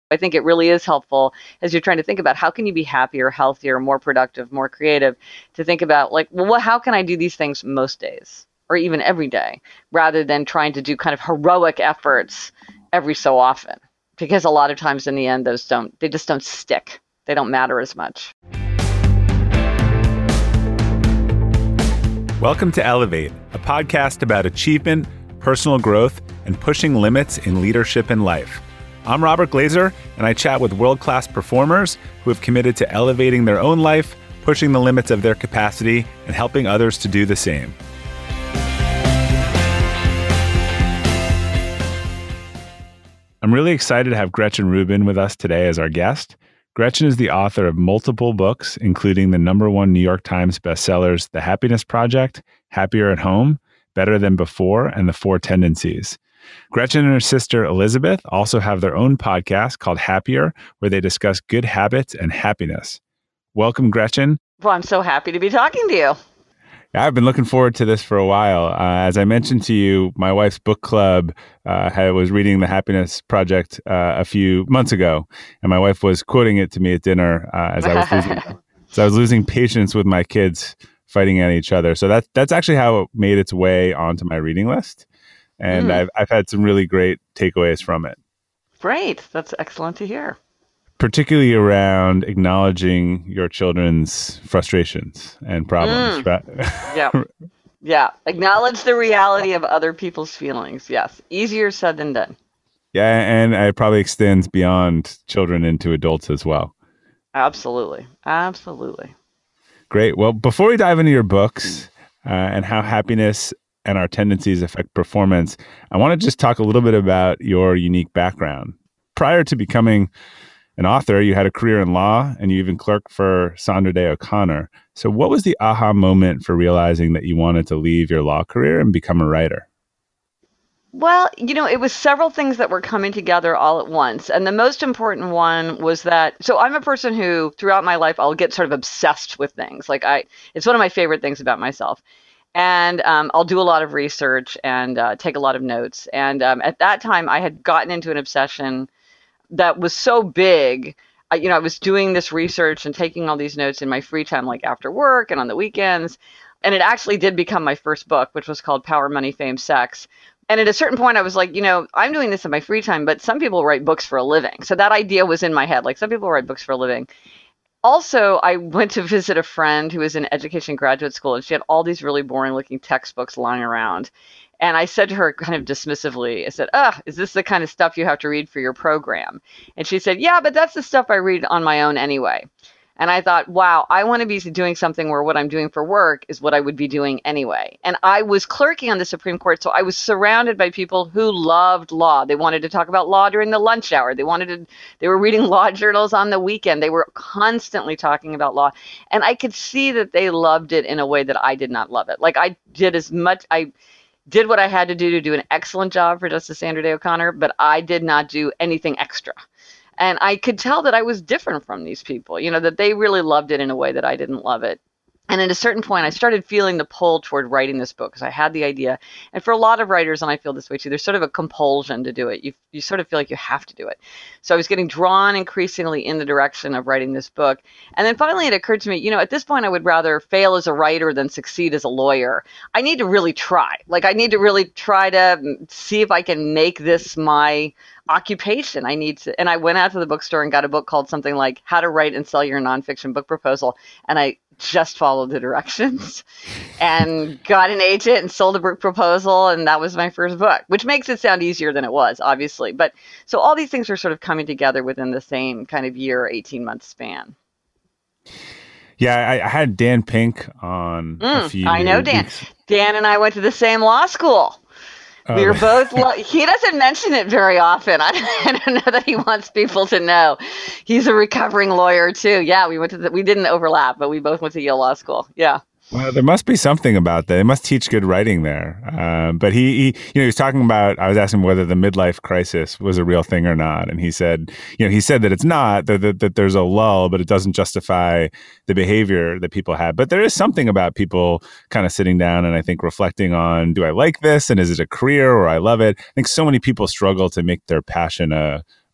I think it really is helpful as you're trying to think about how can you be happier, healthier, more productive, more creative, to think about like, well, how can I do these things most days or even every day, rather than trying to do kind of heroic efforts every so often. Because a lot of times in the end, they just don't stick. They don't matter as much. Welcome to Elevate, a podcast about achievement, personal growth, and pushing limits in leadership and life. I'm Robert Glazer, and I chat with world-class performers who have committed to elevating their own life, pushing the limits of their capacity, and helping others to do the same. I'm really excited to have Gretchen Rubin with us today as our guest. Gretchen is the author of multiple books, including the #1 New York Times bestsellers, The Happiness Project, Happier at Home, Better Than Before, and The Four Tendencies. Gretchen and her sister Elizabeth also have their own podcast called Happier, where they discuss good habits and happiness. Welcome, Gretchen. Well, I'm so happy to be talking to you. I've been looking forward to this for a while. As I mentioned to you, my wife's book club was reading The Happiness Project a few months ago, and my wife was quoting it to me at dinner as I was losing patience with my kids fighting at each other. So that's actually how it made its way onto my reading list. And I've had some really great takeaways from it. Great. That's excellent to hear. Particularly around acknowledging your children's frustrations and problems. Right? Yeah. Acknowledge the reality of other people's feelings. Yes. Easier said than done. Yeah. And it probably extends beyond children into adults as well. Absolutely. Great. Well, before we dive into your books and how happiness and our tendencies affect performance, I want to just talk a little bit about your unique background. Prior to becoming an author, you had a career in law, and you even clerked for Sandra Day O'Connor. So what was the aha moment for realizing that you wanted to leave your law career and become a writer? Well, it was several things that were coming together all at once. And the most important one was that, so I'm a person who throughout my life, I'll get sort of obsessed with things. It's one of my favorite things about myself. And I'll do a lot of research and take a lot of notes. And at that time, I had gotten into an obsession that was so big. I was doing this research and taking all these notes in my free time, like after work and on the weekends. And it actually did become my first book, which was called Power, Money, Fame, Sex. And at a certain point, I was like, I'm doing this in my free time, but some people write books for a living. So that idea was in my head, like some people write books for a living. Also, I went to visit a friend who was in education graduate school, and she had all these really boring looking textbooks lying around. And I said to her kind of dismissively, I said, is this the kind of stuff you have to read for your program? And she said, yeah, but that's the stuff I read on my own anyway. And I thought, wow, I want to be doing something where what I'm doing for work is what I would be doing anyway. And I was clerking on the Supreme Court, so I was surrounded by people who loved law. They wanted to talk about law during the lunch hour. They were reading law journals on the weekend. They were constantly talking about law. And I could see that they loved it in a way that I did not love it. Like I did what I had to do an excellent job for Justice Sandra Day O'Connor, but I did not do anything extra. And I could tell that I was different from these people, that they really loved it in a way that I didn't love it. And at a certain point, I started feeling the pull toward writing this book because I had the idea. And for a lot of writers, and I feel this way too, there's sort of a compulsion to do it. You sort of feel like you have to do it. So I was getting drawn increasingly in the direction of writing this book. And then finally it occurred to me, at this point, I would rather fail as a writer than succeed as a lawyer. I need to really try. I need to really try to see if I can make this my occupation. And I went out to the bookstore and got a book called something like How to Write and Sell Your Nonfiction Book Proposal. And I just followed the directions and got an agent and sold a book proposal. And that was my first book, which makes it sound easier than it was, obviously. But so all these things were sort of coming together within the same kind of year, 18-month span. Yeah, I had Dan Pink on a few I know Dan. weeks. Dan and I went to the same law school. We were both, he doesn't mention it very often. I don't know that he wants people to know. He's a recovering lawyer too. Yeah, we didn't overlap, but we both went to Yale Law School. Yeah. Well, there must be something about that. They must teach good writing there. But he was talking about, I was asking whether the midlife crisis was a real thing or not. And he said that it's not, that there's a lull, but it doesn't justify the behavior that people have. But there is something about people kind of sitting down and I think reflecting on, do I like this? And is it a career or I love it? I think so many people struggle to make their passion a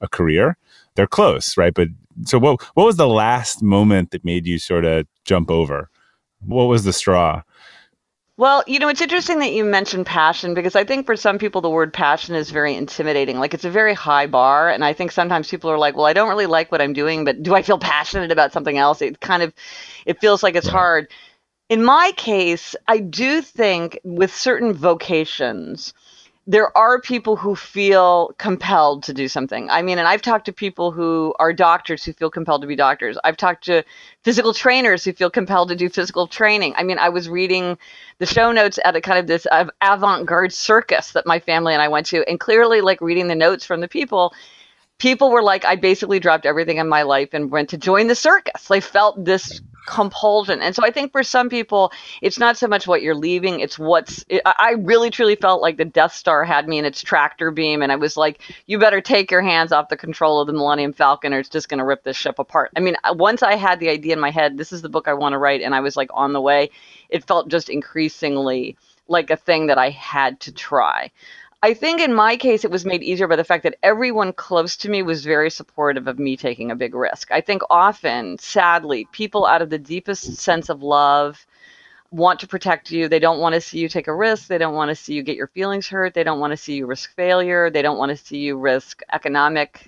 a career. They're close, right? But so what was the last moment that made you sort of jump over? What was the straw? Well, it's interesting that you mentioned passion because I think for some people the word passion is very intimidating. Like it's a very high bar, and I think sometimes people are like, "Well, I don't really like what I'm doing, but do I feel passionate about something else?" It feels like it's Right. hard. In my case, I do think with certain vocations, there are people who feel compelled to do something. I mean, and I've talked to people who are doctors who feel compelled to be doctors. I've talked to physical trainers who feel compelled to do physical training. I mean, I was reading the show notes at a kind of this avant-garde circus that my family and I went to, and clearly, like reading the notes from the people were like, I basically dropped everything in my life and went to join the circus. They felt this compulsion. And so I think for some people, it's not so much what you're leaving, it's I really truly felt like the Death Star had me in its tractor beam. And I was like, you better take your hands off the control of the Millennium Falcon or it's just going to rip this ship apart. I mean, once I had the idea in my head, this is the book I want to write, and I was like on the way, it felt just increasingly like a thing that I had to try. I think in my case, it was made easier by the fact that everyone close to me was very supportive of me taking a big risk. I think often, sadly, people out of the deepest sense of love want to protect you. They don't want to see you take a risk. They don't want to see you get your feelings hurt. They don't want to see you risk failure. They don't want to see you risk economic,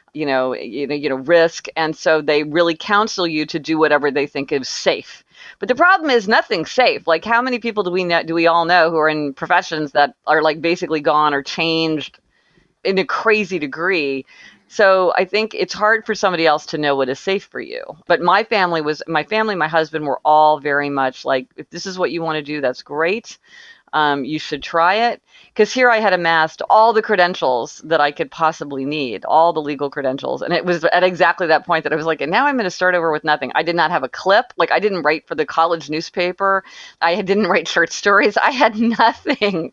risk. And so they really counsel you to do whatever they think is safe. But the problem is nothing's safe. Like how many people do we all know who are in professions that are like basically gone or changed in a crazy degree? So I think it's hard for somebody else to know what is safe for you. But my family, my husband were all very much like, if this is what you want to do, that's great. You should try it. Because here I had amassed all the credentials that I could possibly need, all the legal credentials. And it was at exactly that point that I was like, and now I'm going to start over with nothing. I did not have a clip. Like I didn't write for the college newspaper. I didn't write short stories. I had nothing,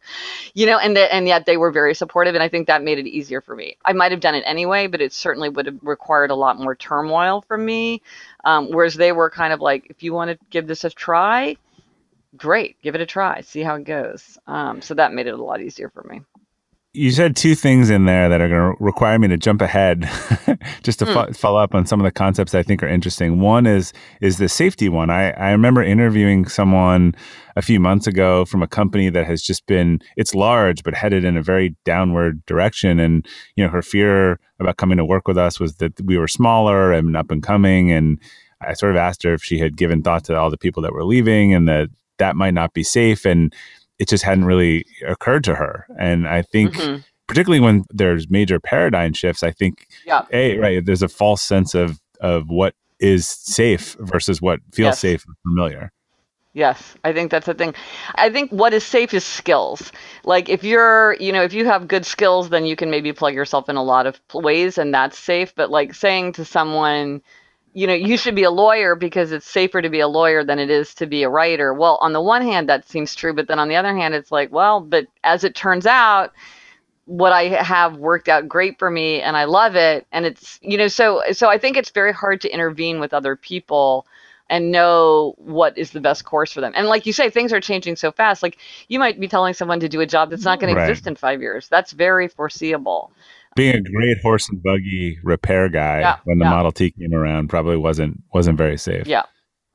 and yet they were very supportive. And I think that made it easier for me. I might have done it anyway, but it certainly would have required a lot more turmoil from me. Whereas they were kind of like, if you want to give this a try, great, give it a try, see how it goes. So that made it a lot easier for me. You said two things in there that are going to require me to jump ahead just to follow up on some of the concepts I think are interesting. One is the safety one. I remember interviewing someone a few months ago from a company that has just been, it's large, but headed in a very downward direction. And, her fear about coming to work with us was that we were smaller and up and coming. And I sort of asked her if she had given thought to all the people that were leaving and that might not be safe. And it just hadn't really occurred to her. And I think, particularly when there's major paradigm shifts, I think, right, there's a false sense of what is safe versus what feels safe and familiar. Yes, I think that's the thing. I think what is safe is skills. Like if if you have good skills, then you can maybe plug yourself in a lot of ways and that's safe. But like saying to someone, you should be a lawyer because it's safer to be a lawyer than it is to be a writer. Well, on the one hand, that seems true. But then on the other hand, it's like, well, but as it turns out, what I have worked out great for me and I love it. And it's, so I think it's very hard to intervene with other people and know what is the best course for them. And like you say, things are changing so fast. Like you might be telling someone to do a job that's not going to exist in 5 years. That's very foreseeable. Being a great horse and buggy repair guy when the Model T came around probably wasn't very safe. Yeah.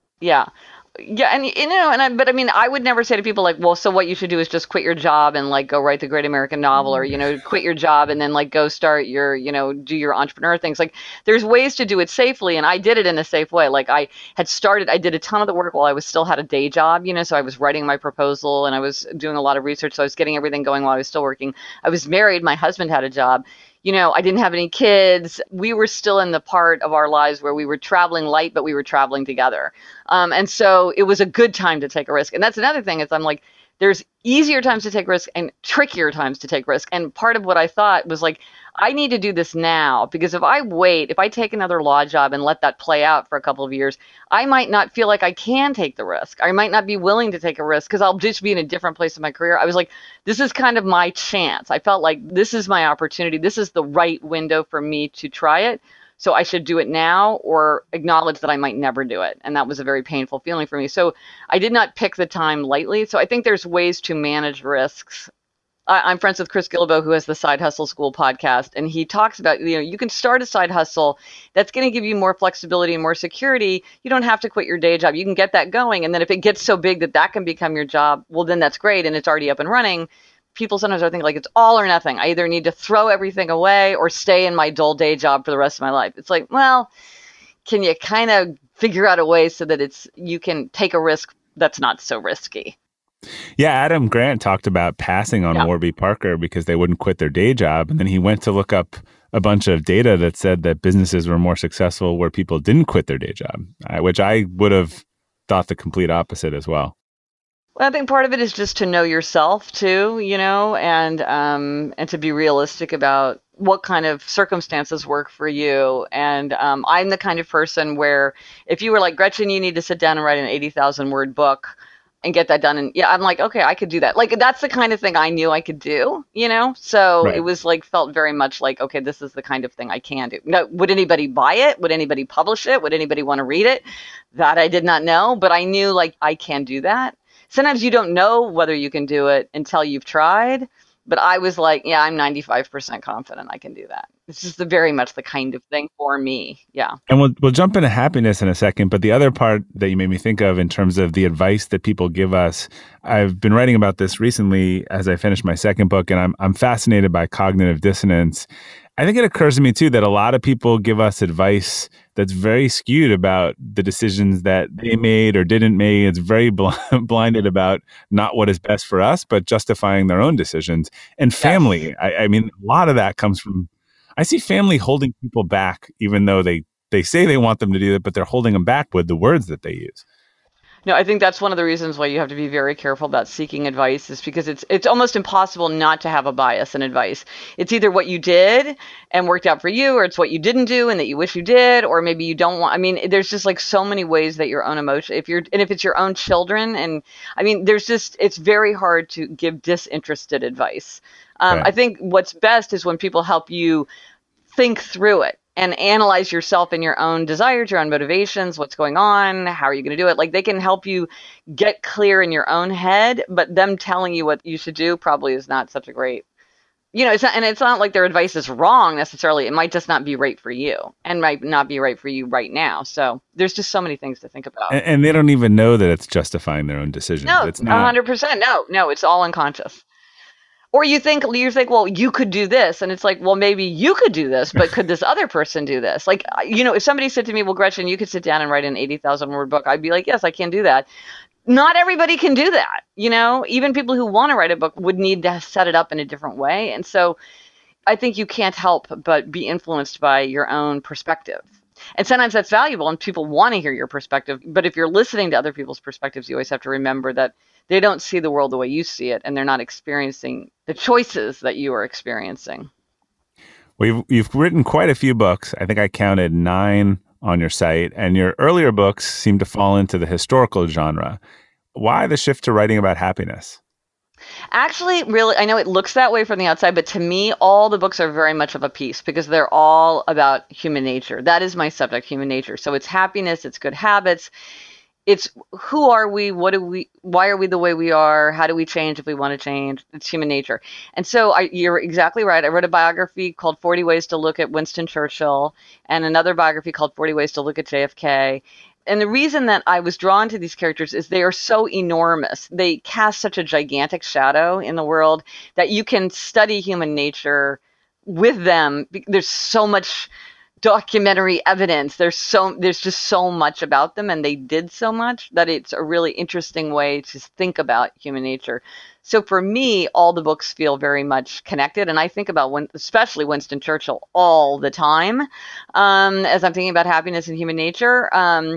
And but I mean, I would never say to people like, well, so what you should do is just quit your job and like go write the great American novel, or quit your job and then like go start your do your entrepreneur things. Like there's ways to do it safely, and I did it in a safe way. Like I did a ton of the work while I was still had a day job, so I was writing my proposal and I was doing a lot of research, so I was getting everything going while I was still working. I was married, my husband had a job. I didn't have any kids. We were still in the part of our lives where we were traveling light, but we were traveling together. And so it was a good time to take a risk. And that's another thing is I'm like, there's easier times to take risk and trickier times to take risk. And part of what I thought was like, I need to do this now, because if I take another law job and let that play out for a couple of years, I might not feel like I can take the risk. I might not be willing to take a risk because I'll just be in a different place in my career. I was like, this is kind of my chance. I felt like this is my opportunity. This is the right window for me to try it. So I should do it now or acknowledge that I might never do it. And that was a very painful feeling for me. So I did not pick the time lightly. So I think there's ways to manage risks I'm friends with Chris Gilbo, who has the Side Hustle School podcast, and he talks about, you can start a side hustle that's going to give you more flexibility and more security. You don't have to quit your day job. You can get that going. And then if it gets so big that that can become your job, well, then that's great. And it's already up and running. People sometimes are thinking like it's all or nothing. I either need to throw everything away or stay in my dull day job for the rest of my life. It's like, well, can you kind of figure out a way so that you can take a risk that's not so risky? Yeah, Adam Grant talked about passing on Yeah. Warby Parker because they wouldn't quit their day job. And then he went to look up a bunch of data that said that businesses were more successful where people didn't quit their day job, which I would have thought the complete opposite as well. Well, I think part of it is just to know yourself too, and to be realistic about what kind of circumstances work for you. And I'm the kind of person where if you were like, Gretchen, you need to sit down and write an 80,000 word book and get that done. And yeah, I'm like, okay, I could do that. Like, that's the kind of thing I knew I could do, So it Right. was like, felt very much like, okay, this is the kind of thing I can do. No, would anybody buy it? Would anybody publish it? Would anybody want to read it? That I did not know, but I knew like I can do that. Sometimes you don't know whether you can do it until you've tried. But I was like, yeah, I'm 95% confident I can do that. It's just very much the kind of thing for me. Yeah. And we'll jump into happiness in a second, but the other part that you made me think of in terms of the advice that people give us, I've been writing about this recently as I finished my second book, and I'm fascinated by cognitive dissonance. I think it occurs to me too that a lot of people give us advice that's very skewed about the decisions that they made or didn't make. It's very blinded about not what is best for us, but justifying their own decisions. And Yes. family, I mean, a lot of that comes from, I see family holding people back, even though they say they want them to do it, but they're holding them back with the words that they use. No, I think that's one of the reasons why you have to be very careful about seeking advice is because it's almost impossible not to have a bias in advice. It's either what you did and worked out for you, or it's what you didn't do and that you wish you did, or maybe you don't want. I mean, there's just like so many ways that your own emotion, if it's your own children, and I mean, it's very hard to give disinterested advice. Right. I think what's best is when people help you think through it and analyze yourself and your own desires, your own motivations, what's going on, how are you going to do it? Like they can help you get clear in your own head, but them telling you what you should do probably is not such a great, it's not like their advice is wrong necessarily. It might just not be right for you and might not be right for you right now. So there's just so many things to think about. And they don't even know that it's justifying their own decisions. No, It's not. 100%. No, it's all unconscious. Or you think, well, you could do this, and it's like, well, maybe you could do this, but could this other person do this? Like, if somebody said to me, well, Gretchen, you could sit down and write an 80,000 word book, I'd be like, yes, I can do that. Not everybody can do that. Even people who want to write a book would need to set it up in a different way. And so I think you can't help but be influenced by your own perspective. And sometimes that's valuable and people want to hear your perspective. But if you're listening to other people's perspectives, you always have to remember that they don't see the world the way you see it and they're not experiencing the choices that you are experiencing. Well, you've written quite a few books. I think I counted 9 on your site, and your earlier books seem to fall into the historical genre. Why the shift to writing about happiness? Actually, really, I know it looks that way from the outside, but to me, all the books are very much of a piece because they're all about human nature. That is my subject, human nature. So it's happiness, it's good habits, it's who are we, why are we the way we are, how do we change if we want to change. It's human nature. And so you're exactly right. I wrote a biography called 40 Ways to Look at Winston Churchill and another biography called 40 Ways to Look at JFK. And the reason that I was drawn to these characters is they are so enormous. They cast such a gigantic shadow in the world that you can study human nature with them. There's so much documentary evidence. There's just so much about them, and they did so much that it's a really interesting way to think about human nature. So for me, all the books feel very much connected, and I think about especially Winston Churchill all the time as I'm thinking about happiness and human nature.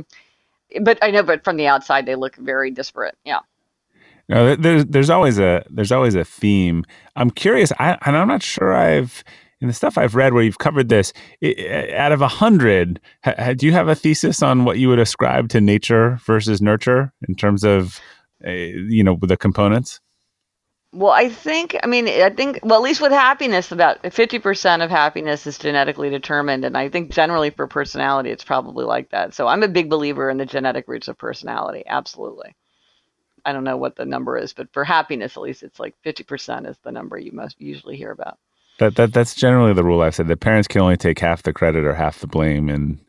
But I know, but from the outside, they look very disparate. Yeah. No, there's always a theme. I'm curious, and I'm not sure in the stuff I've read where you've covered this, out of 100, do you have a thesis on what you would ascribe to nature versus nurture in terms of, the components? Well, well, at least with happiness, about 50% of happiness is genetically determined. And I think generally for personality, it's probably like that. So I'm a big believer in the genetic roots of personality. Absolutely. I don't know what the number is, but for happiness, at least it's like 50% is the number you most usually hear about. That's generally the rule I've said, that parents can only take half the credit or half the blame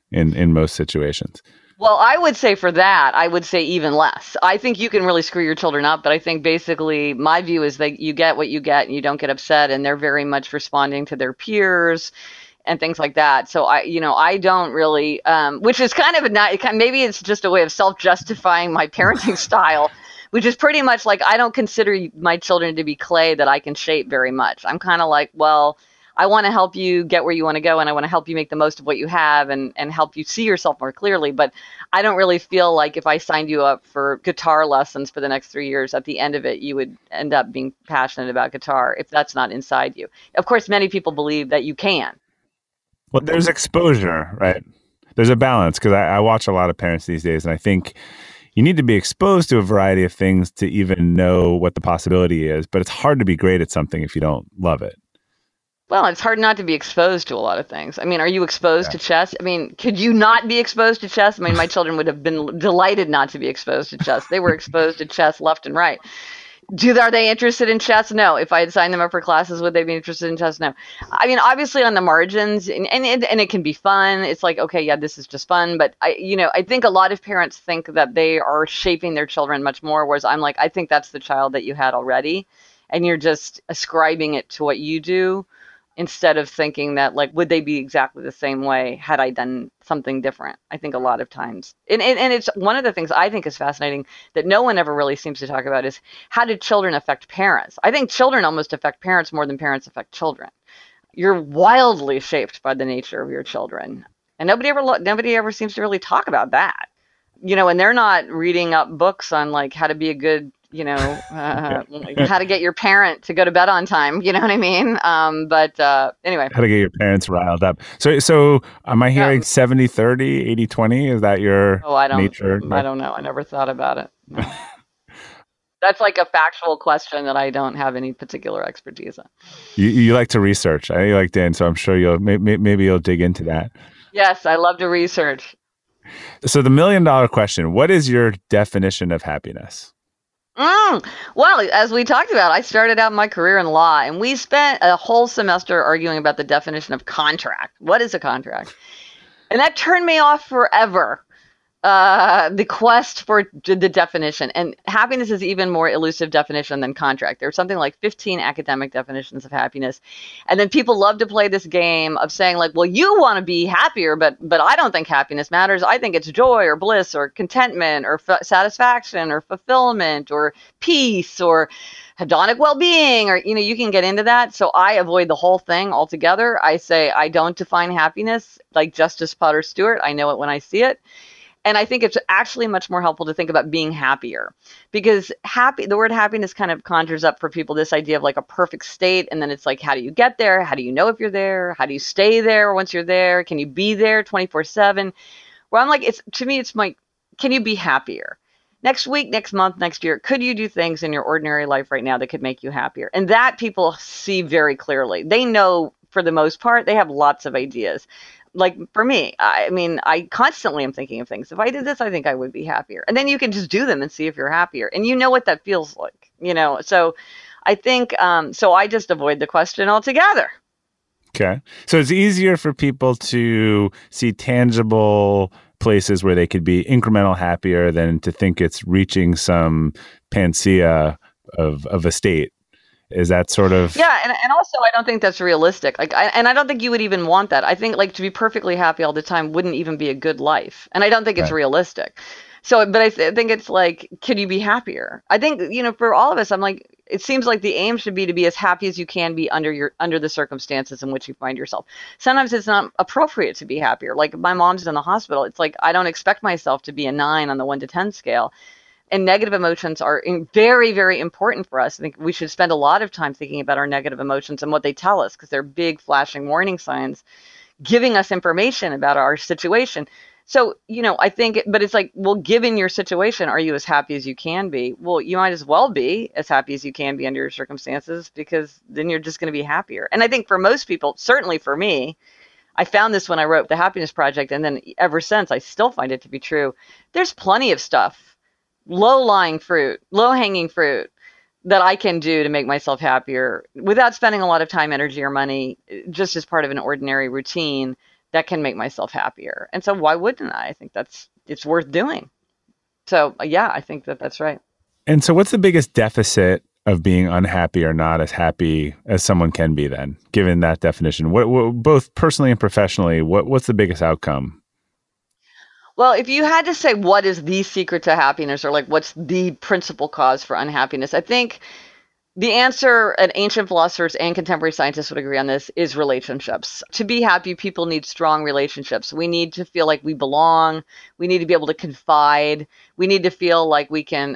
in most situations. Well, I would say for that, I would say even less. I think you can really screw your children up, but I think basically my view is that you get what you get and you don't get upset, and they're very much responding to their peers and things like that. So I don't really, which is kind of maybe it's just a way of self-justifying my parenting style, which is pretty much like I don't consider my children to be clay that I can shape very much. I'm kind of like, well, I want to help you get where you want to go, and I want to help you make the most of what you have, and help you see yourself more clearly. But I don't really feel like if I signed you up for guitar lessons for the next 3 years, at the end of it, you would end up being passionate about guitar if that's not inside you. Of course, many people believe that you can. Well, there's exposure, right? There's a balance, because I watch a lot of parents these days, and I think you need to be exposed to a variety of things to even know what the possibility is. But it's hard to be great at something if you don't love it. Well, it's hard not to be exposed to a lot of things. I mean, are you exposed Yeah. to chess? I mean, could you not be exposed to chess? I mean, my children would have been delighted not to be exposed to chess. They were exposed to chess left and right. Are they interested in chess? No. If I had signed them up for classes, would they be interested in chess? No. I mean, obviously on the margins, and it can be fun. It's like, okay, yeah, this is just fun. But I think a lot of parents think that they are shaping their children much more, whereas I'm like, I think that's the child that you had already, and you're just ascribing it to what you do, instead of thinking that, like, would they be exactly the same way had I done something different. I think a lot of times, and it's one of the things I think is fascinating that no one ever really seems to talk about, is how do children affect parents. I think children almost affect parents more than parents affect children. You're wildly shaped by the nature of your children, and nobody ever seems to really talk about that. And they're not reading up books on, like, how to be a good, like, how to get your parent to go to bed on time. You know what I mean? But anyway. How to get your parents riled up. So am I Yeah. hearing 70-30, 80-20? Is that your Oh, nature? I don't know. I never thought about it. No. That's like a factual question that I don't have any particular expertise on. You like to research. I know you like Dan, so I'm sure maybe you'll dig into that. Yes, I love to research. So the $1 million question: what is your definition of happiness? Well, as we talked about, I started out my career in law, and we spent a whole semester arguing about the definition of contract. What is a contract? And that turned me off forever. The quest for the definition, and happiness is even more elusive definition than contract. There's something like 15 academic definitions of happiness, and then people love to play this game of saying, like, well, you want to be happier, but I don't think happiness matters. I think it's joy or bliss or contentment or satisfaction or fulfillment or peace or hedonic well-being, or you can get into that. So I avoid the whole thing altogether. I say I don't define happiness like Justice Potter Stewart. I know it when I see it. And I think it's actually much more helpful to think about being happier, because the word happiness kind of conjures up for people this idea of like a perfect state. And then it's like, how do you get there? How do you know if you're there? How do you stay there once you're there? Can you be there 24/7? Where I'm like, to me, it's like, can you be happier? Next week, next month, next year, could you do things in your ordinary life right now that could make you happier? And that people see very clearly. They know, for the most part, they have lots of ideas. Like for me, I mean, I constantly am thinking of things. If I did this, I think I would be happier. And then you can just do them and see if you're happier. And you know what that feels like. So I think, so I just avoid the question altogether. Okay. So it's easier for people to see tangible places where they could be incremental happier than to think it's reaching some panacea of a state. Is that sort of... Yeah, and also I don't think that's realistic. Like, I don't think you would even want that. I think, like, to be perfectly happy all the time wouldn't even be a good life, and I don't think it's Right. realistic. So, but I think it's like, can you be happier? I think for all of us, I'm like, it seems like the aim should be to be as happy as you can be under the circumstances in which you find yourself. Sometimes it's not appropriate to be happier. Like, my mom's in the hospital. It's like I don't expect myself to be a 9 on the 1 to 10 scale. And negative emotions are very, very important for us. I think we should spend a lot of time thinking about our negative emotions and what they tell us, because they're big flashing warning signs giving us information about our situation. So, I think, but it's like, well, given your situation, are you as happy as you can be? Well, you might as well be as happy as you can be under your circumstances, because then you're just going to be happier. And I think for most people, certainly for me, I found this when I wrote The Happiness Project, and then ever since, I still find it to be true. There's plenty of stuff low-lying fruit, low-hanging fruit that I can do to make myself happier without spending a lot of time, energy, or money, just as part of an ordinary routine that can make myself happier. And so why wouldn't I? I think it's worth doing. So yeah, I think that's right. And so, what's the biggest deficit of being unhappy or not as happy as someone can be? Then, given that definition, both personally and professionally, what's the biggest outcome? Well, if you had to say what is the secret to happiness or like what's the principal cause for unhappiness, I think the answer, and ancient philosophers and contemporary scientists would agree on this, is relationships. To be happy, people need strong relationships. We need to feel like we belong. We need to be able to confide. We need to feel like we can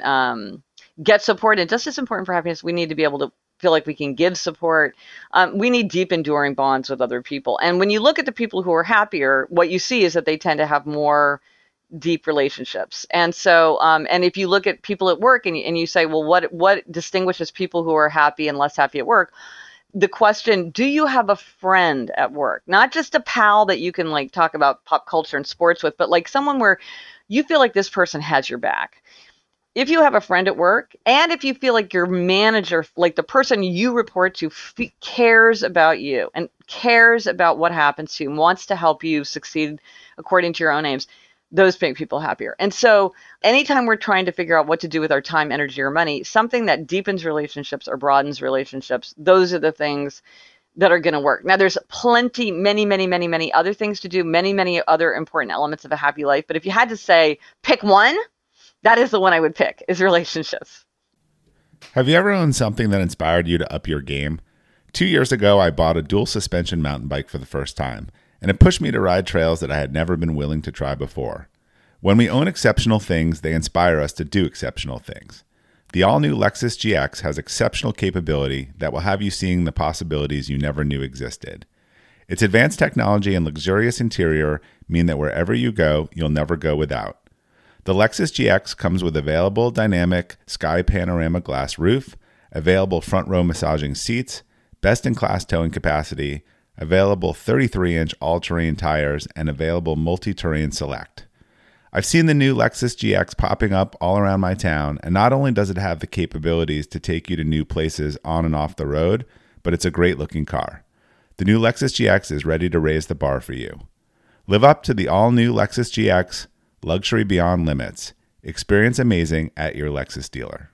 get support. And just as important for happiness, we need to be able to feel like we can give support. We need deep, enduring bonds with other people. And when you look at the people who are happier, what you see is that they tend to have more deep relationships. And so, and if you look at people at work and you say, well, what distinguishes people who are happy and less happy at work? The question, do you have a friend at work? Not just a pal that you can like talk about pop culture and sports with, but like someone where you feel like this person has your back. If you have a friend at work, and if you feel like your manager, like the person you report to, cares about you and cares about what happens to you and wants to help you succeed according to your own aims, those make people happier. And so anytime we're trying to figure out what to do with our time, energy, or money, something that deepens relationships or broadens relationships, those are the things that are going to work. Now, there's plenty, many other things to do, many other important elements of a happy life. But if you had to say, pick one, that is the one I would pick, is relationships. Have you ever owned something that inspired you to up your game? 2 years ago, I bought a dual suspension mountain bike for the first time, and it pushed me to ride trails that I had never been willing to try before. When we own exceptional things, they inspire us to do exceptional things. The all-new Lexus GX has exceptional capability that will have you seeing the possibilities you never knew existed. Its advanced technology and luxurious interior mean that wherever you go, you'll never go without. The Lexus GX comes with available dynamic sky panorama glass roof, available front row massaging seats, best-in-class towing capacity, available 33-inch all-terrain tires, and available multi-terrain select. I've seen the new Lexus GX popping up all around my town, and not only does it have the capabilities to take you to new places on and off the road, but it's a great-looking car. The new Lexus GX is ready to raise the bar for you. Live up to the all-new Lexus GX, luxury beyond limits. Experience amazing at your Lexus dealer.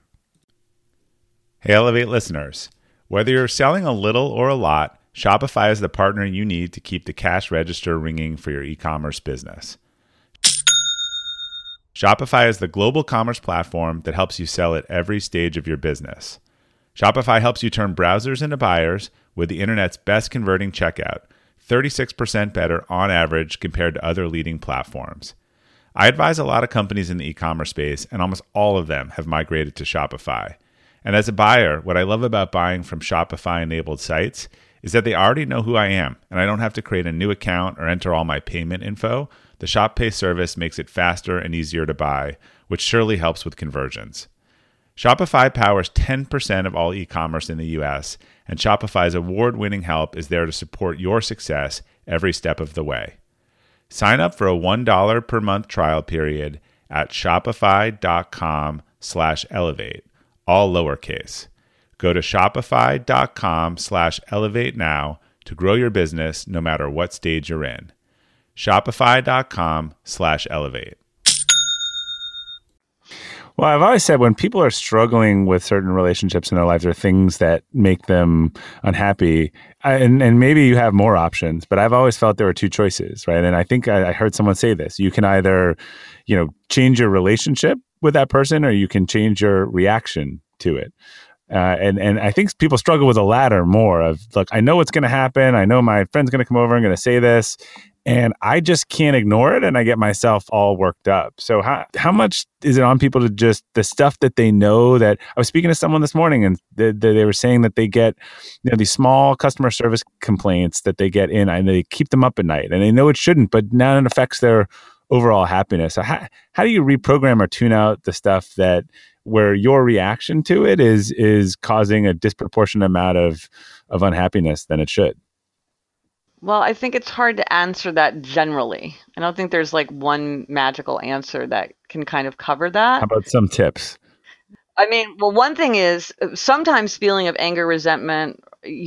Hey, Elevate listeners. Whether you're selling a little or a lot, Shopify is the partner you need to keep the cash register ringing for your e-commerce business. Shopify is the global commerce platform that helps you sell at every stage of your business. Shopify helps you turn browsers into buyers with the internet's best converting checkout, 36% better on average compared to other leading platforms. I advise a lot of companies in the e-commerce space, and almost all of them have migrated to Shopify. And as a buyer, what I love about buying from Shopify-enabled sites is that they already know who I am, and I don't have to create a new account or enter all my payment info. The Shop Pay service makes it faster and easier to buy, which surely helps with conversions. Shopify powers 10% of all e-commerce in the US, and Shopify's award-winning help is there to support your success every step of the way. Sign up for a $1 per month trial period at shopify.com/elevate, all lowercase. Go to shopify.com/elevate now to grow your business no matter what stage you're in. Shopify.com/elevate. Well, I've always said when people are struggling with certain relationships in their lives or things that make them unhappy, and maybe you have more options, but I've always felt there were two choices, right? And I think I heard someone say this. You can either, change your relationship with that person, or you can change your reaction to it. And I think people struggle with the latter more of, look, I know what's going to happen. I know my friend's going to come over and going to say this, and I just can't ignore it, and I get myself all worked up. So how much is it on people to just the stuff that they know? That I was speaking to someone this morning, and they were saying that they get these small customer service complaints that they get in, and they keep them up at night, and they know it shouldn't, but now it affects their overall happiness. So how do you reprogram or tune out the stuff that where your reaction to it is causing a disproportionate amount of unhappiness than it should? Well, I think it's hard to answer that generally. I don't think there's like one magical answer that can kind of cover that. How about some tips? I mean, well, one thing is sometimes feeling of anger, resentment,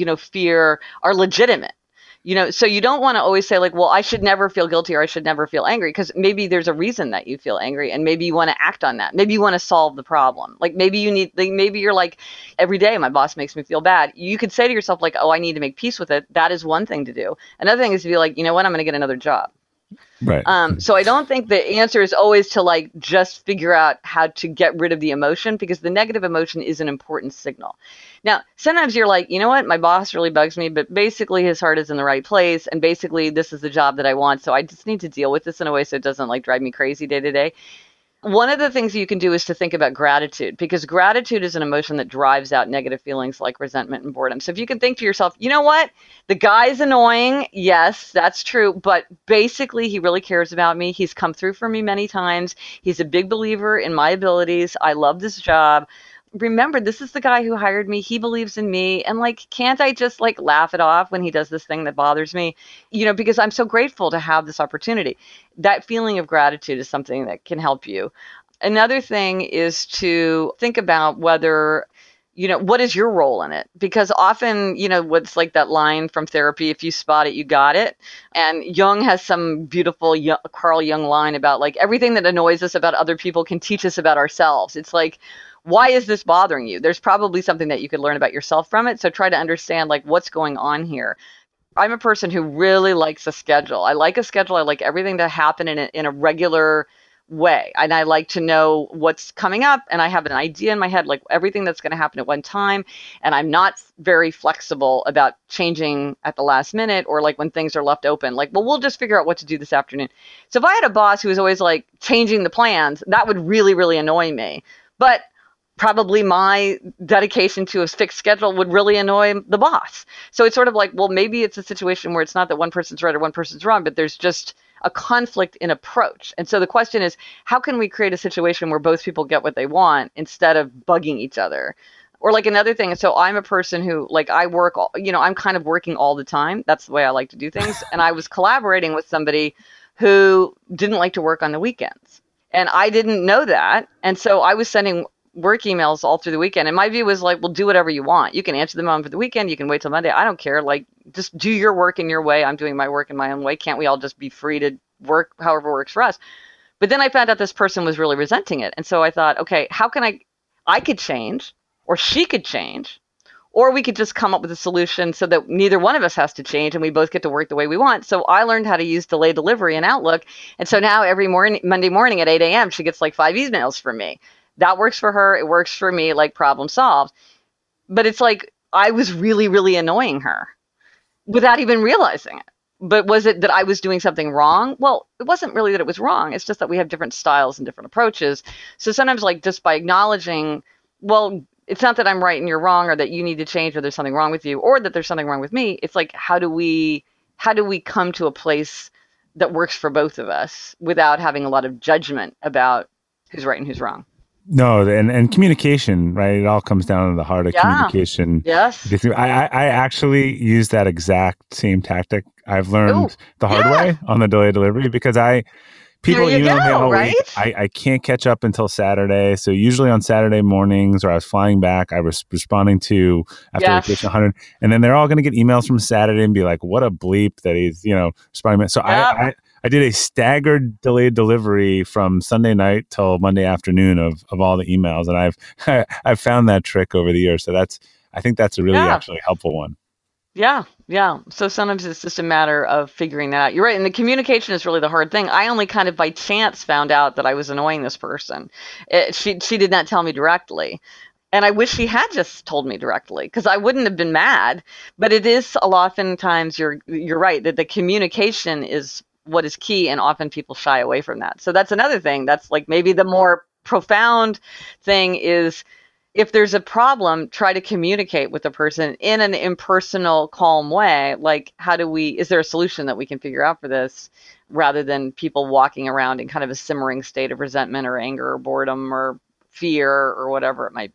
fear are legitimate. So you don't want to always say like, well, I should never feel guilty or I should never feel angry, because maybe there's a reason that you feel angry and maybe you want to act on that. Maybe you want to solve the problem. Like maybe you're like, every day my boss makes me feel bad. You could say to yourself like, oh, I need to make peace with it. That is one thing to do. Another thing is to be like, you know what, I'm going to get another job. Right. So I don't think the answer is always to like just figure out how to get rid of the emotion, because the negative emotion is an important signal. Now, sometimes you're like, you know what, my boss really bugs me, but basically his heart is in the right place, and basically this is the job that I want, so I just need to deal with this in a way so it doesn't like drive me crazy day to day. One of the things you can do is to think about gratitude, because gratitude is an emotion that drives out negative feelings like resentment and boredom. So if you can think to yourself, you know what, the guy's annoying. Yes, that's true. But basically, he really cares about me. He's come through for me many times. He's a big believer in my abilities. I love this job. Remember, this is the guy who hired me. He believes in me. And like, can't I just like laugh it off when he does this thing that bothers me? Because I'm so grateful to have this opportunity. That feeling of gratitude is something that can help you. Another thing is to think about whether, what is your role in it? Because often, what's like that line from therapy, if you spot it, you got it. And Jung has some beautiful Carl Jung line about like everything that annoys us about other people can teach us about ourselves. It's like, why is this bothering you? There's probably something that you could learn about yourself from it. So try to understand like what's going on here. I'm a person who really likes a schedule. I like a schedule. I like everything to happen in a regular way. And I like to know what's coming up, and I have an idea in my head, like everything that's going to happen at one time. And I'm not very flexible about changing at the last minute, or like when things are left open, like, well, we'll just figure out what to do this afternoon. So if I had a boss who was always like changing the plans, that would really, really annoy me. But probably my dedication to a fixed schedule would really annoy the boss. So it's sort of like, well, maybe it's a situation where it's not that one person's right or one person's wrong, but there's just a conflict in approach. And so the question is, how can we create a situation where both people get what they want instead of bugging each other? Or like another thing, so I'm a person who like I work, I'm kind of working all the time. That's the way I like to do things. And I was collaborating with somebody who didn't like to work on the weekends. And I didn't know that. And so I was sending work emails all through the weekend. And my view was like, well, do whatever you want. You can answer them on for the weekend. You can wait till Monday. I don't care. Like, just do your work in your way. I'm doing my work in my own way. Can't we all just be free to work however works for us? But then I found out this person was really resenting it. And so I thought, okay, how can I could change, or she could change, or we could just come up with a solution so that neither one of us has to change and we both get to work the way we want. So I learned how to use delayed delivery in Outlook. And so now every morning, Monday morning at 8 a.m., she gets like 5 emails from me. That works for her. It works for me, like problem solved. But it's like I was really, really annoying her without even realizing it. But was it that I was doing something wrong? Well, it wasn't really that it was wrong. It's just that we have different styles and different approaches. So sometimes like just by acknowledging, well, it's not that I'm right and you're wrong, or that you need to change, or there's something wrong with you, or that there's something wrong with me. It's like, how do we come to a place that works for both of us without having a lot of judgment about who's right and who's wrong? No, and communication, right? It all comes down to the heart of communication. Yes. I actually use that exact same tactic. I've learned the hard way on the delayed delivery, because people email me all week. I can't catch up until Saturday. So usually on Saturday mornings, or I was flying back, I was responding to after vacation 100, and then they're all going to get emails from Saturday and be like, "What a bleep that he's responding." So I did a staggered delayed delivery from Sunday night till Monday afternoon of all the emails, and I've found that trick over the years. So I think that's a really actually helpful one. Yeah. So sometimes it's just a matter of figuring that out. You're right. And the communication is really the hard thing. I only kind of by chance found out that I was annoying this person. She did not tell me directly. And I wish she had just told me directly, because I wouldn't have been mad. But it is oftentimes, you're right, that the communication is what is key. And often people shy away from that. So that's another thing. That's like maybe the more profound thing is, if there's a problem, try to communicate with the person in an impersonal, calm way. Like, is there a solution that we can figure out for this, rather than people walking around in kind of a simmering state of resentment or anger or boredom or fear or whatever it might be.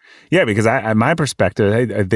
Yeah, because my perspective,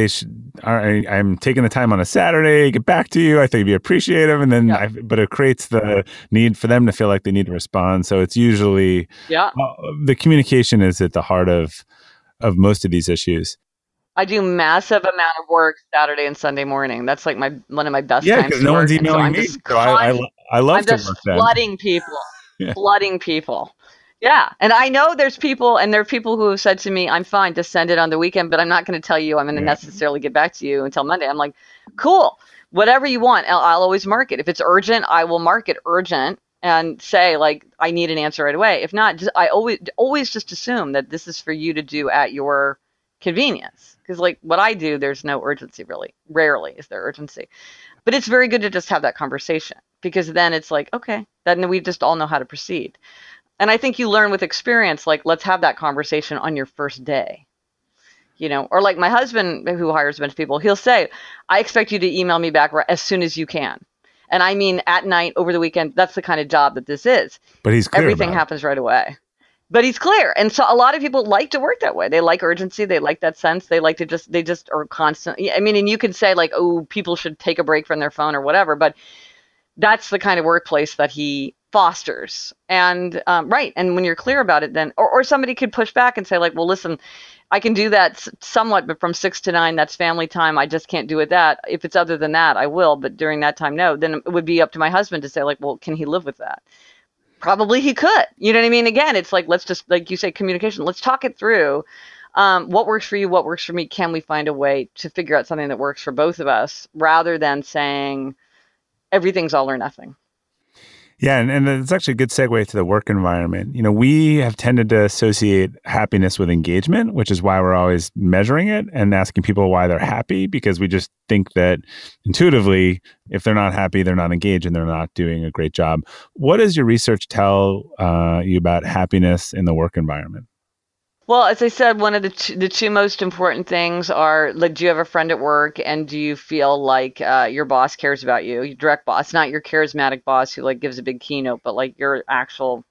I'm taking the time on a Saturday, get back to you. I think it'd be appreciative, and then, Yeah. but it creates the need for them to feel like they need to respond. So it's usually, Yeah. the communication is at the heart of most of these issues. I do massive amount of work Saturday and Sunday morning. That's like one of my best Yeah, times because to no one's work. And so emailing I'm me, just so I love I'm to just work then. flooding people, Yeah. flooding people. Yeah. And I know there's people, and there are people who have said to me, I'm fine to send it on the weekend, but I'm not going to tell you I'm going to Yeah. necessarily get back to you until Monday. I'm like, cool, whatever you want. I'll always mark it. If it's urgent, I will mark it urgent and say, like, I need an answer right away. If not, I always just assume that this is for you to do at your convenience. Because, like, what I do, there's no urgency, really. Rarely is there urgency. But it's very good to just have that conversation, because then it's like, okay, then we just all know how to proceed. And I think you learn with experience, like, let's have that conversation on your first day, or like my husband, who hires a bunch of people, he'll say, I expect you to email me back as soon as you can. And I mean, at night, over the weekend. That's the kind of job that this is. But he's clear Everything about it. happens right away. But he's clear. And so a lot of people like to work that way. They like urgency. They like that sense. They like to they just are constant. I mean, and you can say, like, oh, people should take a break from their phone or whatever, but that's the kind of workplace that he fosters. And right. And when you're clear about it, then, or somebody could push back and say, like, well, listen, I can do that somewhat, but from 6 to 9, that's family time. I just can't do it that. If it's other than that, I will. But during that time, no. Then it would be up to my husband to say, like, well, can he live with that? Probably he could. You know what I mean? Again, it's like, let's just, like you say, communication. Let's talk it through. What works for you? What works for me? Can we find a way to figure out something that works for both of us, rather than saying everything's all or nothing? Yeah, and it's actually a good segue to the work environment. We have tended to associate happiness with engagement, which is why we're always measuring it and asking people why they're happy, because we just think that intuitively, if they're not happy, they're not engaged and they're not doing a great job. What does your research tell you about happiness in the work environment? Well, as I said, one of the two most important things are, like, do you have a friend at work, and do you feel like your boss cares about you, your direct boss, not your charismatic boss who, like, gives a big keynote, but like your actual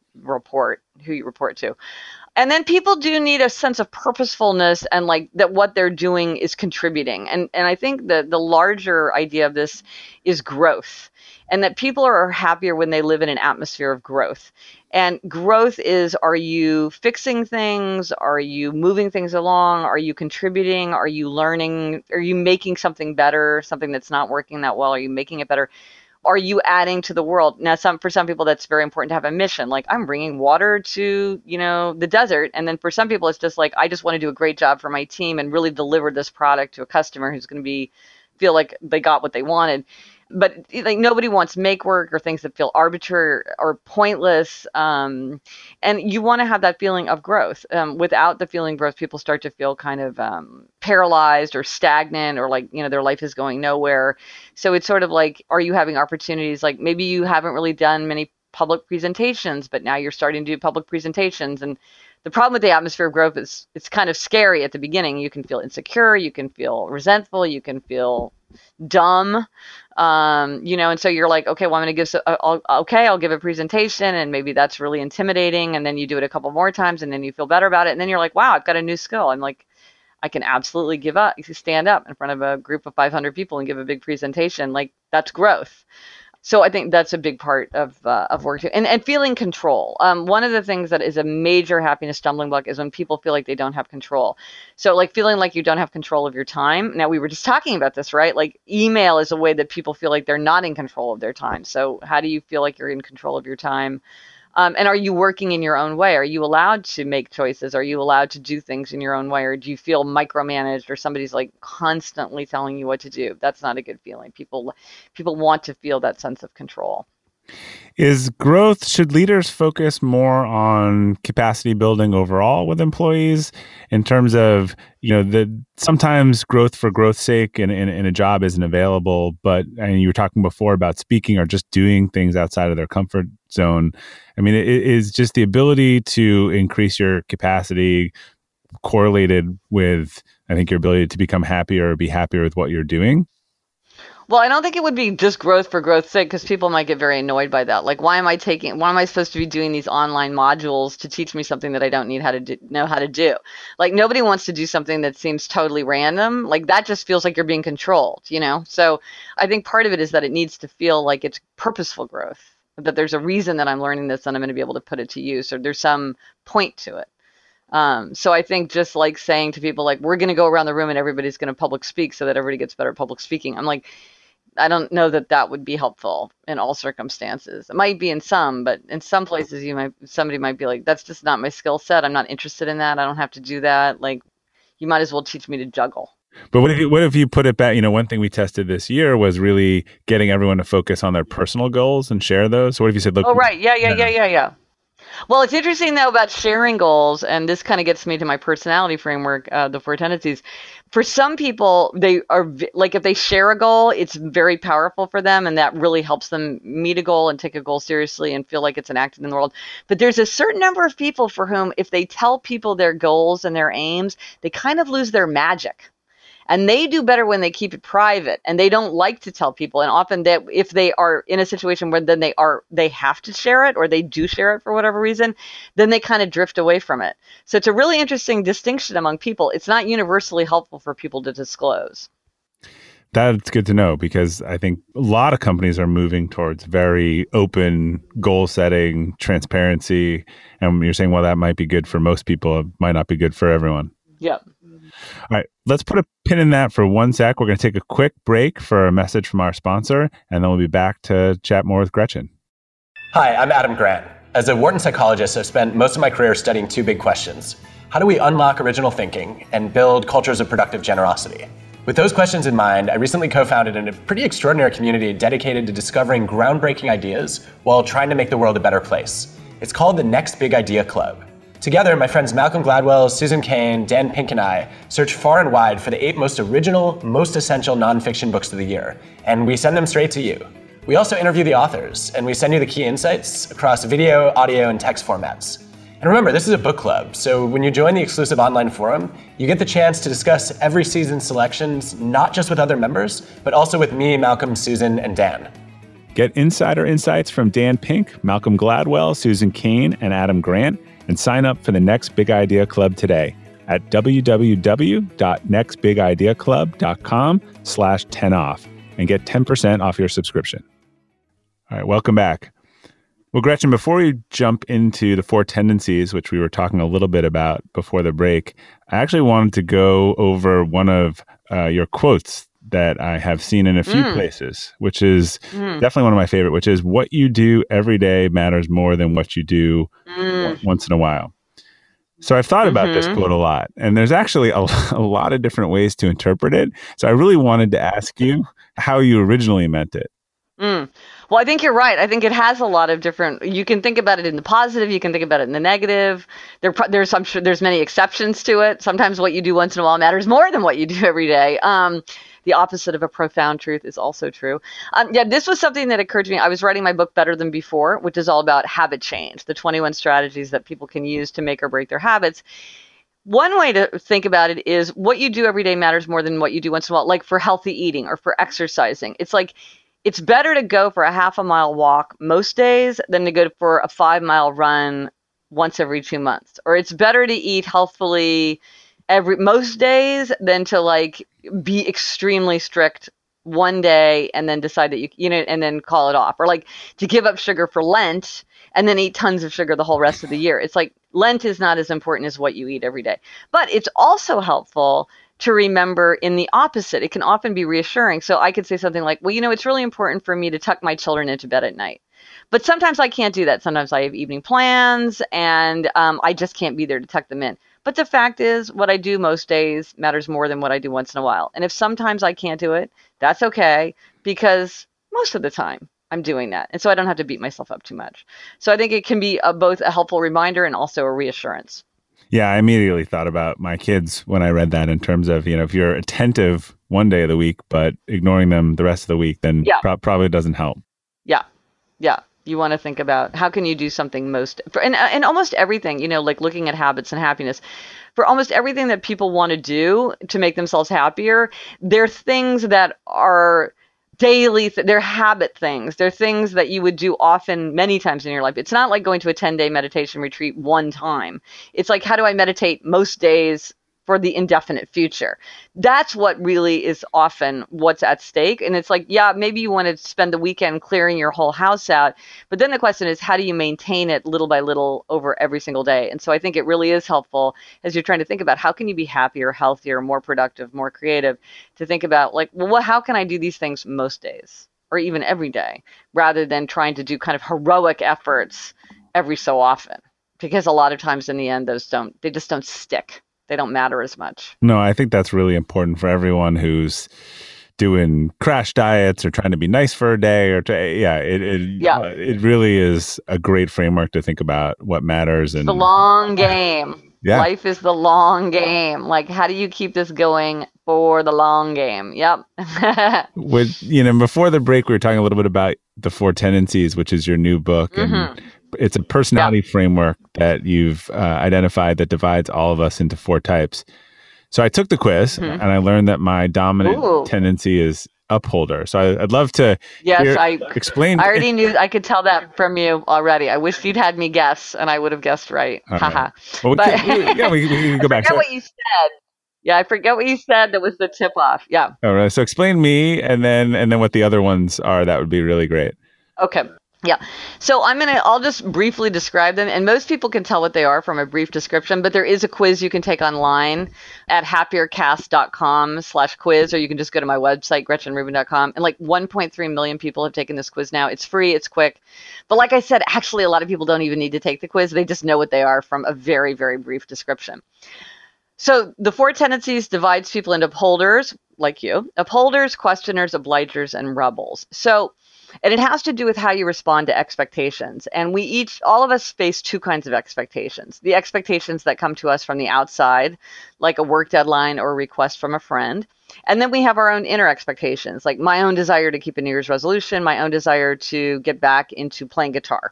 who you report to. And then people do need a sense of purposefulness, and, like, that what they're doing is contributing. And I think the larger idea of this is growth, and that people are happier when they live in an atmosphere of growth. And growth is, are you fixing things? Are you moving things along? Are you contributing? Are you learning? Are you making something better? Something that's not working that well, are you making it better? Are you adding to the world? Now, for some people, that's very important to have a mission. Like, I'm bringing water to, the desert. And then for some people, it's just like, I just want to do a great job for my team and really deliver this product to a customer who's going to feel like they got what they wanted. But, like, nobody wants make work or things that feel arbitrary or pointless. And you want to have that feeling of growth. Without the feeling of growth, people start to feel kind of paralyzed or stagnant, or like, their life is going nowhere. So it's sort of like, are you having opportunities? Like, maybe you haven't really done many public presentations, but now you're starting to do public presentations. And the problem with the atmosphere of growth is it's kind of scary at the beginning. You can feel insecure, you can feel resentful, you can feel dumb, and so you're like, okay, well, I'm going to I'll give a presentation, and maybe that's really intimidating, and then you do it a couple more times, and then you feel better about it, and then you're like, wow, I've got a new skill. I'm like, I can absolutely stand up in front of a group of 500 people and give a big presentation. Like, that's growth. So I think that's a big part of work too. And feeling control. One of the things that is a major happiness stumbling block is when people feel like they don't have control. So, like, feeling like you don't have control of your time. Now, we were just talking about this, right? Like, email is a way that people feel like they're not in control of their time. So how do you feel like you're in control of your time? And are you working in your own way? Are you allowed to make choices? Are you allowed to do things in your own way? Or do you feel micromanaged, or somebody's, like, constantly telling you what to do? That's not a good feeling. People want to feel that sense of control. Should leaders focus more on capacity building overall with employees, in terms of, sometimes growth for growth's sake in a job isn't available, but, and you were talking before about speaking or just doing things outside of their comfort zone. I mean, it is just the ability to increase your capacity correlated with, I think, your ability to become happier or be happier with what you're doing. Well, I don't think it would be just growth for growth's sake because people might get very annoyed by that. Like, why am I supposed to be doing these online modules to teach me something that I don't need know how to do? Like, nobody wants to do something that seems totally random. Like, that just feels like you're being controlled, you know? So I think part of it is that it needs to feel like it's purposeful growth, that there's a reason that I'm learning this and I'm going to be able to put it to use, or there's some point to it. So I think just like saying to people, like, we're going to go around the room and everybody's going to public speak so that everybody gets better at public speaking. I'm like, I don't know that that would be helpful in all circumstances. It might be in some, but in some places somebody might be like, that's just not my skill set. I'm not interested in that. I don't have to do that. Like, you might as well teach me to juggle. But what if you put it back? One thing we tested this year was really getting everyone to focus on their personal goals and share those. So what if you said, look, oh, right. Yeah. Well, it's interesting, though, about sharing goals, and this kind of gets me to my personality framework, the 4 tendencies. For some people, they are like, if they share a goal, it's very powerful for them, and that really helps them meet a goal and take a goal seriously and feel like it's enacted in the world. But there's a certain number of people for whom, if they tell people their goals and their aims, they kind of lose their magic. And they do better when they keep it private, and they don't like to tell people. And often that if they are in a situation where then they have to share it, or they do share it for whatever reason, then they kind of drift away from it. So it's a really interesting distinction among people. It's not universally helpful for people to disclose. That's good to know, because I think a lot of companies are moving towards very open goal setting, transparency. And you're saying, well, that might be good for most people. It might not be good for everyone. Yep. All right, let's put a pin in that for 1 sec. We're going to take a quick break for a message from our sponsor, and then we'll be back to chat more with Gretchen. Hi, I'm Adam Grant. As a Wharton psychologist, I've spent most of my career studying 2 big questions. How do we unlock original thinking and build cultures of productive generosity? With those questions in mind, I recently co-founded a pretty extraordinary community dedicated to discovering groundbreaking ideas while trying to make the world a better place. It's called the Next Big Idea Club. Together, my friends Malcolm Gladwell, Susan Cain, Dan Pink, and I search far and wide for the 8 most original, most essential nonfiction books of the year, and we send them straight to you. We also interview the authors, and we send you the key insights across video, audio, and text formats. And remember, this is a book club, so when you join the exclusive online forum, you get the chance to discuss every season's selections, not just with other members, but also with me, Malcolm, Susan, and Dan. Get insider insights from Dan Pink, Malcolm Gladwell, Susan Cain, and Adam Grant, and sign up for the Next Big Idea Club today at www.nextbigideaclub.com/10off and get 10% off your subscription. All right, welcome back. Well, Gretchen, before we jump into the 4 tendencies, which we were talking a little bit about before the break, I actually wanted to go over one of your quotes that I have seen in a few places, which is definitely one of my favorite, which is, what you do every day matters more than what you do once in a while. So I've thought about this quote a lot, and there's actually a lot of different ways to interpret it. So I really wanted to ask you how you originally meant it. Well, I think you're right. I think it has a lot of different, you can think about it in the positive, you can think about it in the negative. I'm sure there's many exceptions to it. Sometimes what you do once in a while matters more than what you do every day. The opposite of a profound truth is also true. This was something that occurred to me. I was writing my book Better Than Before, which is all about habit change, the 21 strategies that people can use to make or break their habits. One way to think about it is what you do every day matters more than what you do once in a while, like for healthy eating or for exercising. It's like, it's better to go for a half-a-mile walk most days than to go for a 5-mile run once every 2 months. Or it's better to eat healthfully most days than to like be extremely strict one day and then decide that and then call it off, or like to give up sugar for Lent and then eat tons of sugar the whole rest of the year. It's like Lent is not as important as what you eat every day. But it's also helpful to remember in the opposite. It can often be reassuring. So I could say something like, well, it's really important for me to tuck my children into bed at night. But sometimes I can't do that. Sometimes I have evening plans and I just can't be there to tuck them in. But the fact is, what I do most days matters more than what I do once in a while. And if sometimes I can't do it, that's okay, because most of the time I'm doing that. And so I don't have to beat myself up too much. So I think it can be both a helpful reminder and also a reassurance. Yeah, I immediately thought about my kids when I read that, in terms of, if you're attentive one day of the week, but ignoring them the rest of the week, then probably doesn't help. Yeah. You want to think about how can you do something and almost everything, like looking at habits and happiness. For almost everything that people want to do to make themselves happier, they're things that are daily, they're habit things. They're things that you would do often, many times in your life. It's not like going to a 10-day meditation retreat one time. It's like, how do I meditate most days for the indefinite future? That's what really is often what's at stake. And it's like, yeah, maybe you want to spend the weekend clearing your whole house out. But then the question is, how do you maintain it little by little over every single day? And so I think it really is helpful as you're trying to think about how can you be happier, healthier, more productive, more creative, to think about like, well, how can I do these things most days or even every day, rather than trying to do kind of heroic efforts every so often? Because a lot of times in the end, they just don't stick. They don't matter as much. No, I think that's really important for everyone who's doing crash diets or trying to be nice for a day it really is a great framework to think about what matters. And the long game. Yeah. Life is the long game. Like, how do you keep this going for the long game? Yep. Before the break, we were talking a little bit about the 4 Tendencies, which is your new book. And it's a personality framework that you've identified that divides all of us into 4 types. So I took the quiz and I learned that my dominant tendency is upholder. So I'd love to explain. I already knew. I could tell that from you already. I wish you'd had me guess, and I would have guessed right. Haha. Well, we can go back. I forget what you said. Yeah, I forget what you said. That was the tip off. Yeah. All right. So explain me, and then what the other ones are. That would be really great. Okay. Yeah. So I'll just briefly describe them, and most people can tell what they are from a brief description, but there is a quiz you can take online at happiercast.com/quiz, or you can just go to my website, gretchenrubin.com. And like 1.3 million people have taken this quiz now. It's free. It's quick. But like I said, actually, a lot of people don't even need to take the quiz. They just know what they are from a very, very brief description. So the 4 tendencies divides people into upholders, like you, upholders, questioners, obligers, and rebels. And it has to do with how you respond to expectations. And all of us face 2 kinds of expectations. The expectations that come to us from the outside, like a work deadline or a request from a friend. And then we have our own inner expectations, like my own desire to keep a New Year's resolution, my own desire to get back into playing guitar.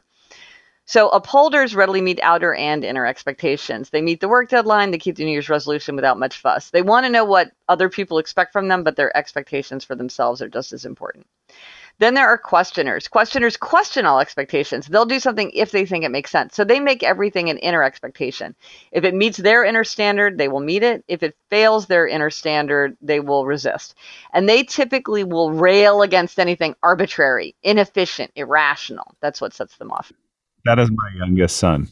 So upholders readily meet outer and inner expectations. They meet the work deadline, they keep the New Year's resolution without much fuss. They want to know what other people expect from them, but their expectations for themselves are just as important. Then there are questioners. Questioners question all expectations. They'll do something if they think it makes sense. So they make everything an inner expectation. If it meets their inner standard, they will meet it. If it fails their inner standard, they will resist. And they typically will rail against anything arbitrary, inefficient, irrational. That's what sets them off. That is my youngest son.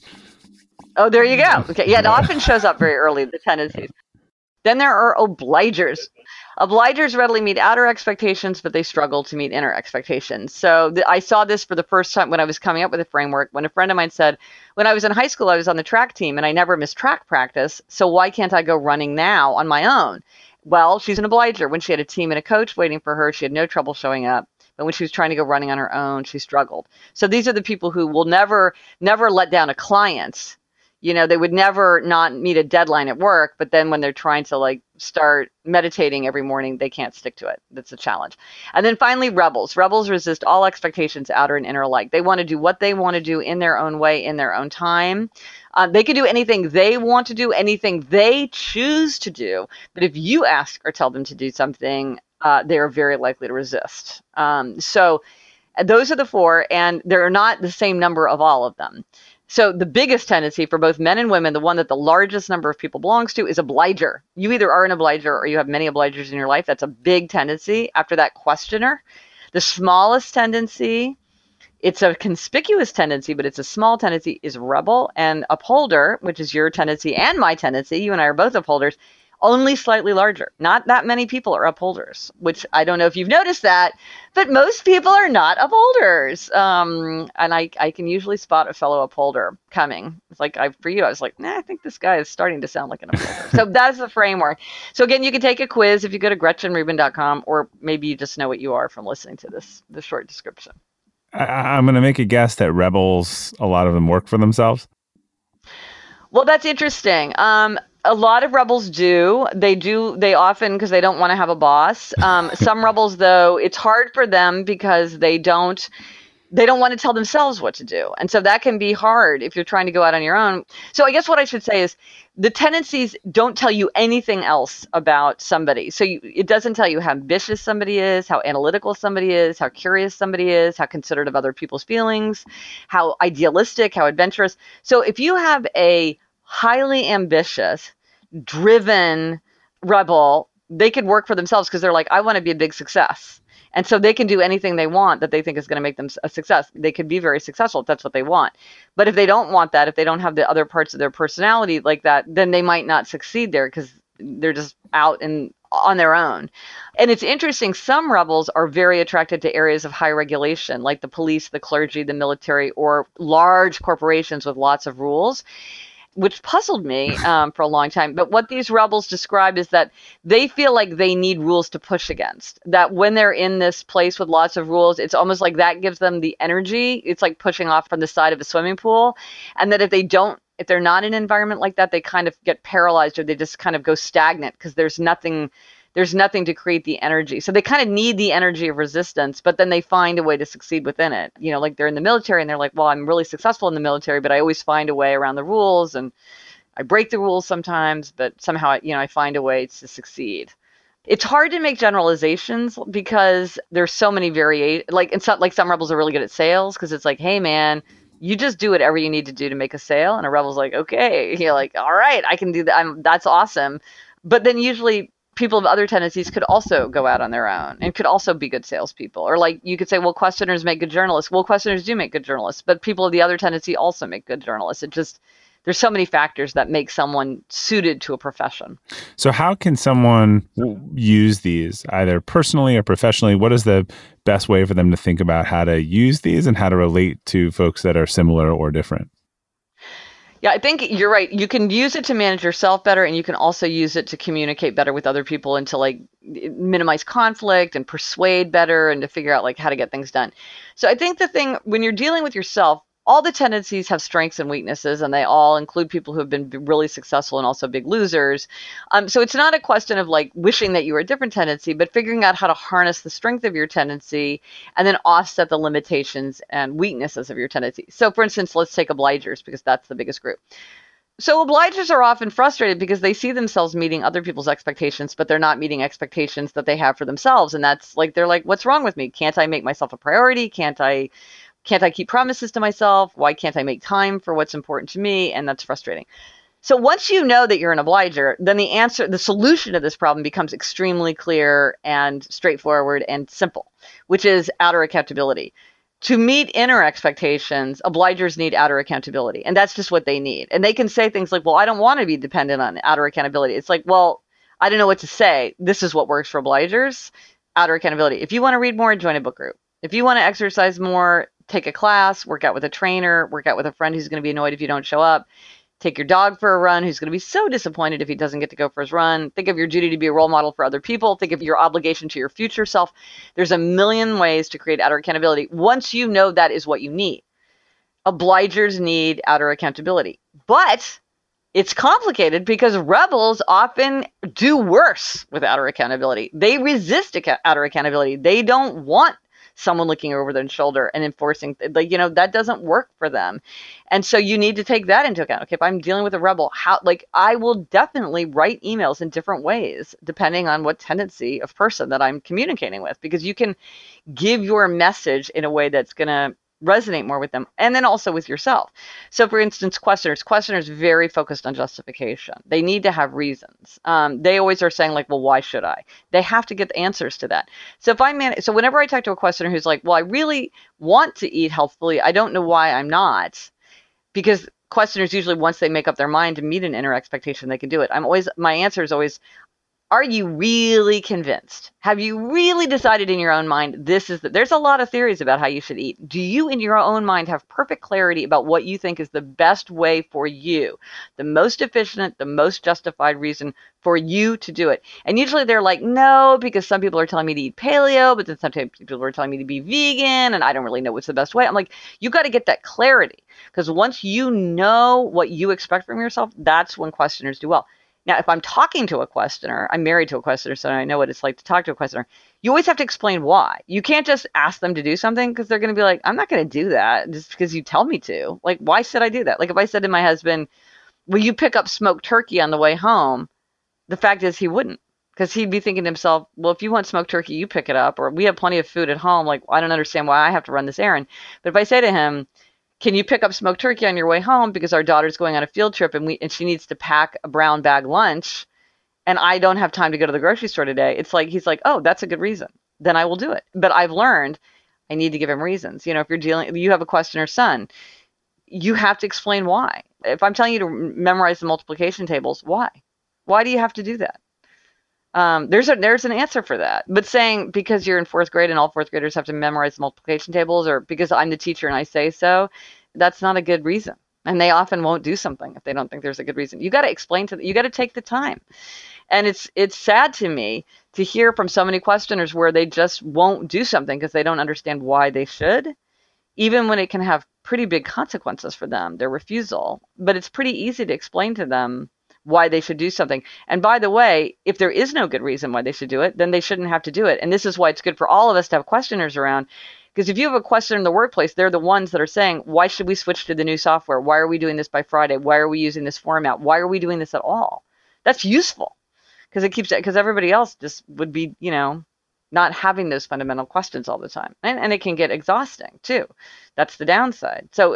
Oh, there you go. Okay. Yeah, it often shows up very early, the tendencies. Then there are obligers. Obligers readily meet outer expectations, but they struggle to meet inner expectations. So I saw this for the first time when I was coming up with a framework, when a friend of mine said, when I was in high school, I was on the track team and I never missed track practice. So why can't I go running now on my own? Well, she's an obliger. When she had a team and a coach waiting for her, she had no trouble showing up. But when she was trying to go running on her own, she struggled. So these are the people who will never let down a client. They would never not meet a deadline at work, but then when they're trying to start meditating every morning, they can't stick to it. That's a challenge. And then finally, rebels. Rebels resist all expectations, outer and inner alike. They want to do what they want to do in their own way, in their own time. They can do anything they want to do, anything they choose to do. But if you ask or tell them to do something, they are very likely to resist. So those are the 4, and there are not the same number of all of them. So the biggest tendency for both men and women, the one that the largest number of people belongs to, is obliger. You either are an obliger or you have many obligers in your life. That's a big tendency. After that, questioner. The smallest tendency, it's a conspicuous tendency, but it's a small tendency, is rebel. And upholder, which is your tendency and my tendency, you and I are both upholders, only slightly larger. Not that many people are upholders, which I don't know if you've noticed that, but most people are not upholders. And I can usually spot a fellow upholder coming. It's like for you, I was like, I think this guy is starting to sound like an upholder. So that's the framework. So again, you can take a quiz if you go to gretchenrubin.com, or maybe you just know what you are from listening to the short description. I'm going to make a guess that rebels, a lot of them work for themselves. Well, that's interesting. A lot of rebels do. They often, because they don't want to have a boss. Some rebels, though, it's hard for them because they don't they don't want to tell themselves what to do. And so that can be hard if you're trying to go out on your own. So I guess what I should say is the tendencies don't tell you anything else about somebody. So it doesn't tell you how ambitious somebody is, how analytical somebody is, how curious somebody is, how considerate of other people's feelings, how idealistic, how adventurous. So if you have a highly ambitious, driven rebel, they could work for themselves because they're like, I want to be a big success. And so they can do anything they want that they think is going to make them a success. They could be very successful if that's what they want. But if they don't want that, if they don't have the other parts of their personality like that, then they might not succeed there because they're just out and on their own. And it's interesting, some rebels are very attracted to areas of high regulation, like the police, the clergy, the military, or large corporations with lots of rules, which puzzled me for a long time. But what these rebels describe is that they feel like they need rules to push against. That when they're in this place with lots of rules, it's almost like that gives them the energy. It's like pushing off from the side of a swimming pool. And that if they're not in an environment like that, they kind of get paralyzed or they just kind of go stagnant because there's nothing to create the energy. So they kind of need the energy of resistance, but then they find a way to succeed within it. You know, like they're in the military and they're like, well, I'm really successful in the military, but I always find a way around the rules and I break the rules sometimes, but somehow, I find a way to succeed. It's hard to make generalizations because there's so many variations. Like some rebels are really good at sales because it's like, hey man, you just do whatever you need to do to make a sale. And a rebel's like, okay, you're like, all right, I can do that. That's awesome. But then usually people of other tendencies could also go out on their own and could also be good salespeople. Or like you could say, well, questioners make good journalists. Well, questioners do make good journalists, but people of the other tendency also make good journalists. There's so many factors that make someone suited to a profession. So how can someone use these either personally or professionally? What is the best way for them to think about how to use these and how to relate to folks that are similar or different? Yeah, I think you're right. You can use it to manage yourself better, and you can also use it to communicate better with other people and to like minimize conflict and persuade better and to figure out like how to get things done. So I think the thing when you're dealing with yourself, all the tendencies have strengths and weaknesses, and they all include people who have been really successful and also big losers. So it's not a question of like wishing that you were a different tendency, but figuring out how to harness the strength of your tendency and then offset the limitations and weaknesses of your tendency. So for instance, let's take obligers because that's the biggest group. So obligers are often frustrated because they see themselves meeting other people's expectations, but they're not meeting expectations that they have for themselves. And that's like, they're like, what's wrong with me? Can't I make myself a priority? Can't I keep promises to myself? Why can't I make time for what's important to me? And that's frustrating. So once you know that you're an obliger, then the solution to this problem becomes extremely clear and straightforward and simple, which is outer accountability. To meet inner expectations, obligers need outer accountability. And that's just what they need. And they can say things like, well, I don't want to be dependent on outer accountability. It's like, well, I don't know what to say. This is what works for obligers, outer accountability. If you want to read more, join a book group. If you want to exercise more, take a class, work out with a trainer, work out with a friend who's going to be annoyed if you don't show up, take your dog for a run who's going to be so disappointed if he doesn't get to go for his run. Think of your duty to be a role model for other people. Think of your obligation to your future self. There's a million ways to create outer accountability once you know that is what you need. Obligers need outer accountability. But it's complicated because rebels often do worse with outer accountability. They resist outer accountability. They don't want someone looking over their shoulder and enforcing, that doesn't work for them. And so you need to take that into account. Okay, if I'm dealing with a rebel, I will definitely write emails in different ways, depending on what tendency of person that I'm communicating with, because you can give your message in a way that's going to resonate more with them, and then also with yourself. So for instance, questioners very focused on justification. They need to have reasons. They always are saying like, well, why should I? They have to get answers to that. So so whenever I talk to a questioner who's like, well, I really want to eat healthfully, I don't know why I'm not, because questioners usually, once they make up their mind to meet an inner expectation, they can do it. My answer is always, are you really convinced? Have you really decided in your own mind there's a lot of theories about how you should eat. Do you in your own mind have perfect clarity about what you think is the best way for you? The most efficient, the most justified reason for you to do it. And usually they're like, no, because some people are telling me to eat paleo, but then sometimes people are telling me to be vegan and I don't really know what's the best way. I'm like, you got to get that clarity, because once you know what you expect from yourself, that's when questioners do well. Now, if I'm talking to a questioner, I'm married to a questioner, so I know what it's like to talk to a questioner. you always have to explain why. You can't just ask them to do something because they're going to be like, I'm not going to do that just because you tell me to. Like, why should I do that? Like, if I said to my husband, will you pick up smoked turkey on the way home? The fact is he wouldn't, because he'd be thinking to himself, well, if you want smoked turkey, you pick it up, or we have plenty of food at home. Like, I don't understand why I have to run this errand. But if I say to him, can you pick up smoked turkey on your way home because our daughter's going on a field trip and she needs to pack a brown bag lunch and I don't have time to go to the grocery store today. It's like, he's like, oh, that's a good reason. Then I will do it. But I've learned I need to give him reasons. You know, if you have a questioner son, you have to explain why. If I'm telling you to memorize the multiplication tables, why? Why do you have to do that? There's an answer for that. But saying because you're in fourth grade and all fourth graders have to memorize the multiplication tables, or because I'm the teacher and I say so, that's not a good reason. And they often won't do something if they don't think there's a good reason. You got to explain you got to take the time. And it's sad to me to hear from so many questioners where they just won't do something because they don't understand why they should, even when it can have pretty big consequences for them, their refusal. But it's pretty easy to explain to them why they should do something. And by the way, if there is no good reason why they should do it, then they shouldn't have to do it. And this is why it's good for all of us to have questioners around. Because if you have a questioner in the workplace, they're the ones that are saying, why should we switch to the new software? Why are we doing this by Friday? Why are we using this format? Why are we doing this at all? That's useful because everybody else just would be, not having those fundamental questions all the time. And it can get exhausting too. That's the downside. So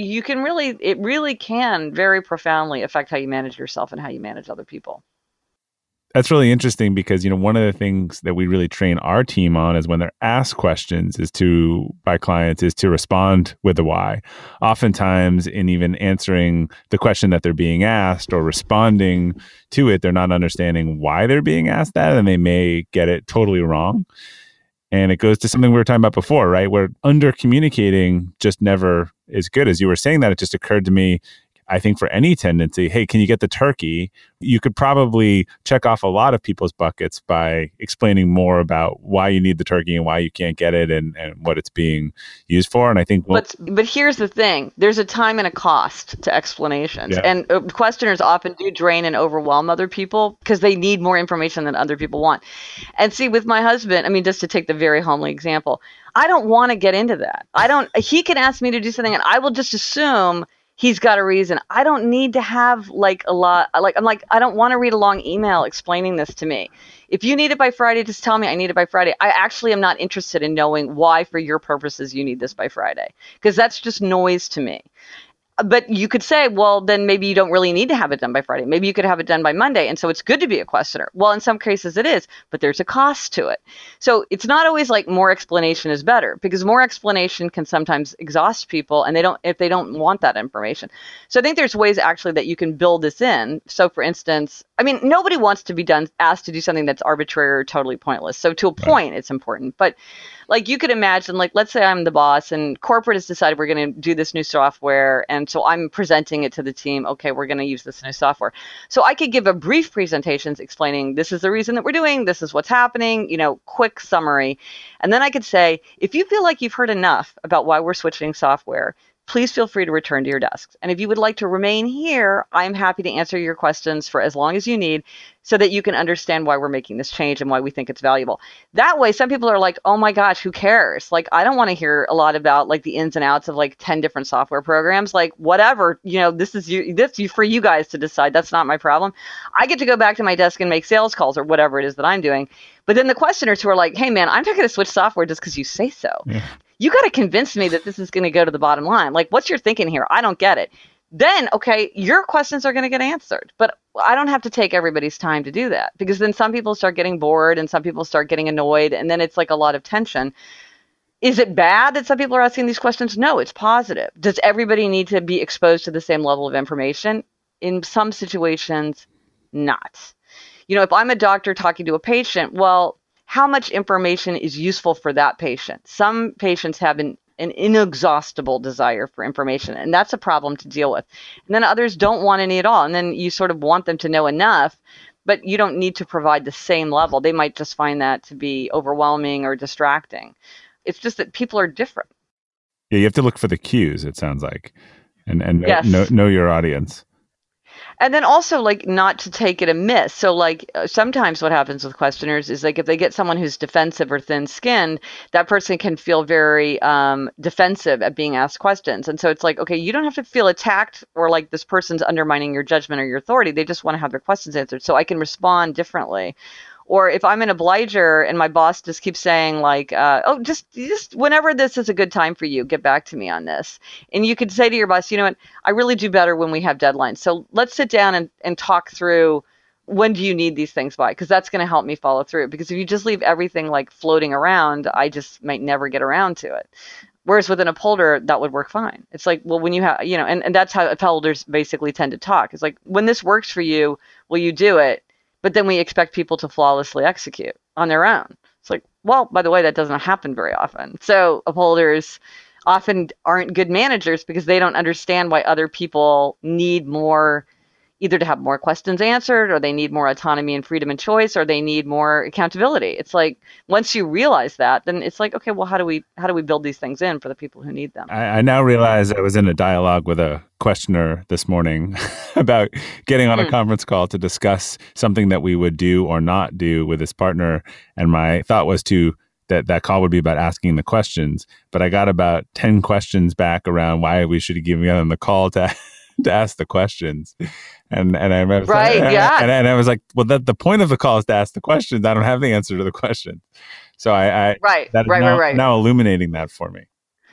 it really can very profoundly affect how you manage yourself and how you manage other people. That's really interesting because, one of the things that we really train our team on is when they're asked questions by clients is to respond with the why. Oftentimes in even answering the question that they're being asked or responding to it, they're not understanding why they're being asked that, and they may get it totally wrong. And it goes to something we were talking about before, right? Where under communicating just never is good. As you were saying that, it just occurred to me, I think for any tendency, hey, can you get the turkey? You could probably check off a lot of people's buckets by explaining more about why you need the turkey and why you can't get it and what it's being used for. And I think... But here's the thing. There's a time and a cost to explanations. Yeah. And questioners often do drain and overwhelm other people because they need more information than other people want. And see, with my husband, just to take the very homely example, I don't want to get into that. He can ask me to do something and I will just assume he's got a reason. I don't need to have I don't want to read a long email explaining this to me. If you need it by Friday, just tell me I need it by Friday. I actually am not interested in knowing why, for your purposes, you need this by Friday, because that's just noise to me. But you could say, well, then maybe you don't really need to have it done by Friday. Maybe you could have it done by Monday. And so it's good to be a questioner. Well, in some cases it is, but there's a cost to it. So it's not always like more explanation is better, because more explanation can sometimes exhaust people and if they don't want that information. So I think there's ways actually that you can build this in. So for instance, nobody wants to be asked to do something that's arbitrary or totally pointless. So to a point, it's important. But you could imagine, let's say I'm the boss and corporate has decided we're going to do this new software. And so I'm presenting it to the team. Okay, we're going to use this new software. So I could give a brief presentations explaining this is the reason that we're doing, this is what's happening, quick summary. And then I could say, if you feel like you've heard enough about why we're switching software, please feel free to return to your desks. And if you would like to remain here, I'm happy to answer your questions for as long as you need so that you can understand why we're making this change and why we think it's valuable. That way, some people are like, oh my gosh, who cares? I don't want to hear a lot about the ins and outs of 10 different software programs. Whatever, this is for you guys to decide. That's not my problem. I get to go back to my desk and make sales calls or whatever it is that I'm doing. But then the questioners who are like, hey man, I'm not going to switch software just because you say so. Yeah. You got to convince me that this is going to go to the bottom line. What's your thinking here? I don't get it. Then, okay, your questions are going to get answered. But I don't have to take everybody's time to do that, because then some people start getting bored and some people start getting annoyed. And then it's a lot of tension. Is it bad that some people are asking these questions? No, it's positive. Does everybody need to be exposed to the same level of information? In some situations, not. If I'm a doctor talking to a patient, well, how much information is useful for that patient? Some patients have an inexhaustible desire for information, and that's a problem to deal with. And then others don't want any at all. And then you sort of want them to know enough, but you don't need to provide the same level. They might just find that to be overwhelming or distracting. It's just that people are different. Yeah, you have to look for the cues, it sounds like, and yes. know your audience. And then also, like, not to take it amiss. So, like, sometimes what happens with questioners is, like, if they get someone who's defensive or thin-skinned, that person can feel very defensive at being asked questions. And so it's like, okay, you don't have to feel attacked or like this person's undermining your judgment or your authority. They just want to have their questions answered. So I can respond differently. Or if I'm an obliger and my boss just keeps saying like, oh, just whenever this is a good time for you, get back to me on this. And you could say to your boss, you know what, I really do better when we have deadlines. So let's sit down and talk through, when do you need these things by? Because that's going to help me follow through. Because if you just leave everything like floating around, I just might never get around to it. Whereas with an upholder, that would work fine. It's like, well, when you have, you know, and that's how upholders basically tend to talk. It's like, when this works for you, will you do it? But then we expect people to flawlessly execute on their own. It's like, well, by the way, that doesn't happen very often. So upholders often aren't good managers because they don't understand why other people need more, either to have more questions answered, or they need more autonomy and freedom and choice, or they need more accountability. It's like, once you realize that, then it's like, okay, well, how do we build these things in for the people who need them? I now realize I was in a dialogue with a questioner this morning about getting on a conference call to discuss something that we would do or not do with his partner. And my thought was that call would be about asking the questions, but I got about 10 questions back around why we should give them the call to ask the questions. And I remember, right, yeah. And I was like, well, the point of the call is to ask the questions. I don't have the answer to the question. So right. Now illuminating that for me.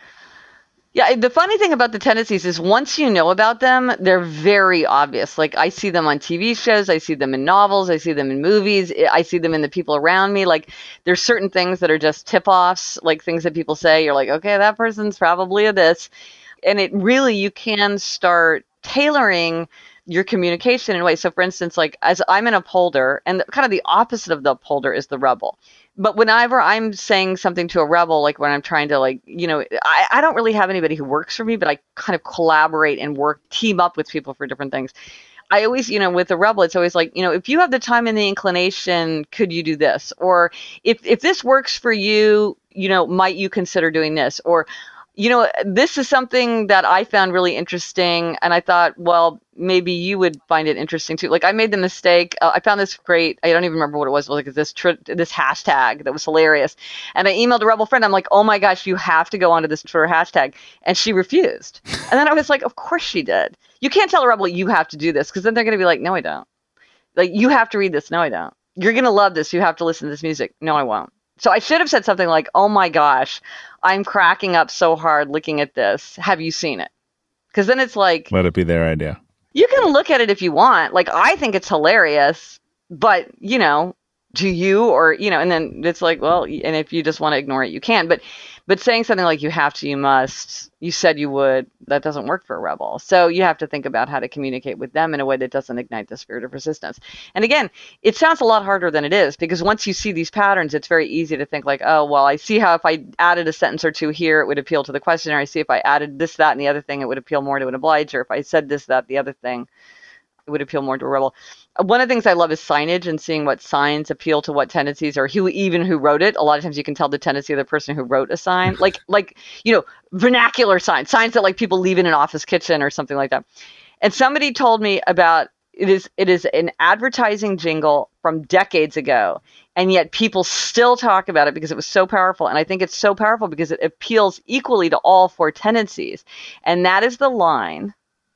Yeah, the funny thing about the tendencies is once you know about them, they're very obvious. Like, I see them on TV shows, I see them in novels, I see them in movies, I see them in the people around me. Like, there's certain things that are just tip-offs, like things that people say, you're like, okay, that person's probably a this. And it really, you can start tailoring your communication in a way. So for instance, like, as I'm an upholder, and kind of the opposite of the upholder is the rebel. But whenever I'm saying something to a rebel, like when I'm trying to, like, you know, I don't really have anybody who works for me, but I kind of collaborate and team up with people for different things. I always, you know, with the rebel, it's always like, you know, if you have the time and the inclination, could you do this? Or if this works for you, you know, might you consider doing this? Or, you know, this is something that I found really interesting, and I thought, well, maybe you would find it interesting too. Like, I made the mistake. I found this great. I don't even remember what it was. Like this hashtag that was hilarious, and I emailed a rebel friend. I'm like, oh my gosh, you have to go onto this Twitter hashtag, and she refused. And then I was like, of course she did. You can't tell a rebel you have to do this, because then they're going to be like, no, I don't. Like, you have to read this. No, I don't. You're going to love this. You have to listen to this music. No, I won't. So I should have said something like, oh my gosh, I'm cracking up so hard looking at this. Have you seen it? Because then it's like, let it be their idea. You can look at it if you want. Like, I think it's hilarious, but, you know, do you? Or, you know, and then it's like, well, and if you just want to ignore it, you can. But saying something like you have to, you must, you said you would, that doesn't work for a rebel. So you have to think about how to communicate with them in a way that doesn't ignite the spirit of resistance. And again, it sounds a lot harder than it is, because once you see these patterns, it's very easy to think like, oh, well, I see how if I added a sentence or two here, it would appeal to the questioner. I see if I added this, that, and the other thing, it would appeal more to an obliger. If I said this, that, the other thing, it would appeal more to a rebel. One of the things I love is signage and seeing what signs appeal to what tendencies, or who wrote it. A lot of times you can tell the tendency of the person who wrote a sign, like, you know, vernacular signs that like people leave in an office kitchen or something like that. And somebody told me about it is an advertising jingle from decades ago, and yet people still talk about it because it was so powerful. And I think it's so powerful because it appeals equally to all four tendencies. And that is the line,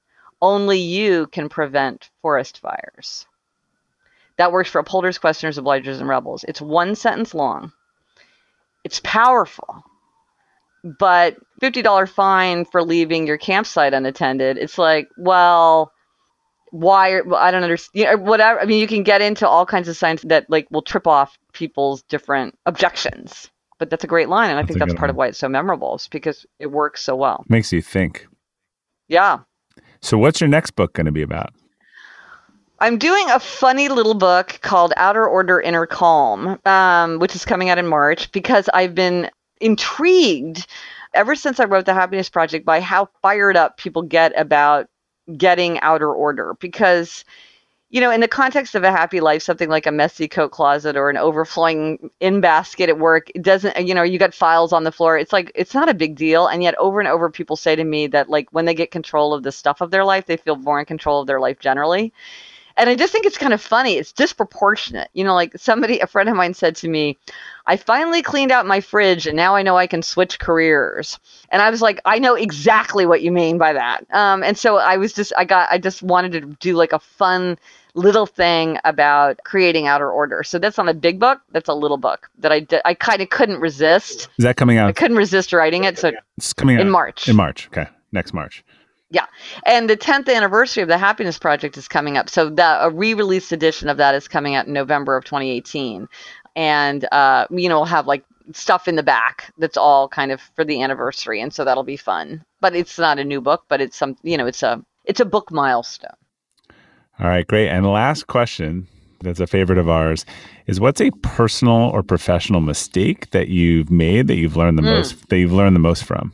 only you can prevent forest fires. That works for upholders, questioners, obligers, and rebels. It's one sentence long. It's powerful. But $50 fine for leaving your campsite unattended, it's like, well, why? I don't understand. You know, whatever. I mean, you can get into all kinds of signs that like will trip off people's different objections. But that's a great line, and I think that's part of why it's so memorable, is because it works so well. Makes you think. Yeah. So what's your next book going to be about? I'm doing a funny little book called Outer Order, Inner Calm, which is coming out in March, because I've been intrigued ever since I wrote The Happiness Project by how fired up people get about getting outer order. Because, in the context of a happy life, something like a messy coat closet or an overflowing in basket at work, it doesn't, you got files on the floor. It's like, it's not a big deal. And yet over and over, people say to me that like when they get control of the stuff of their life, they feel more in control of their life generally. And I just think it's kind of funny. It's disproportionate. Like a friend of mine said to me, I finally cleaned out my fridge and now I know I can switch careers. And I was like, I know exactly what you mean by that. And so I just wanted to do like a fun little thing about creating outer order. So that's not a big book. That's a little book that I kind of couldn't resist. Is that coming out? I couldn't resist writing it. So it's coming out in March. In March. Okay. Next March. Yeah. And the 10th anniversary of the Happiness Project is coming up. So a re-released edition of that is coming out in November of 2018. And, we'll have like stuff in the back that's all kind of for the anniversary. And so that'll be fun. But it's not a new book, but it's it's a book milestone. All right, great. And the last question that's a favorite of ours is, what's a personal or professional mistake that you've made that you've learned the most from?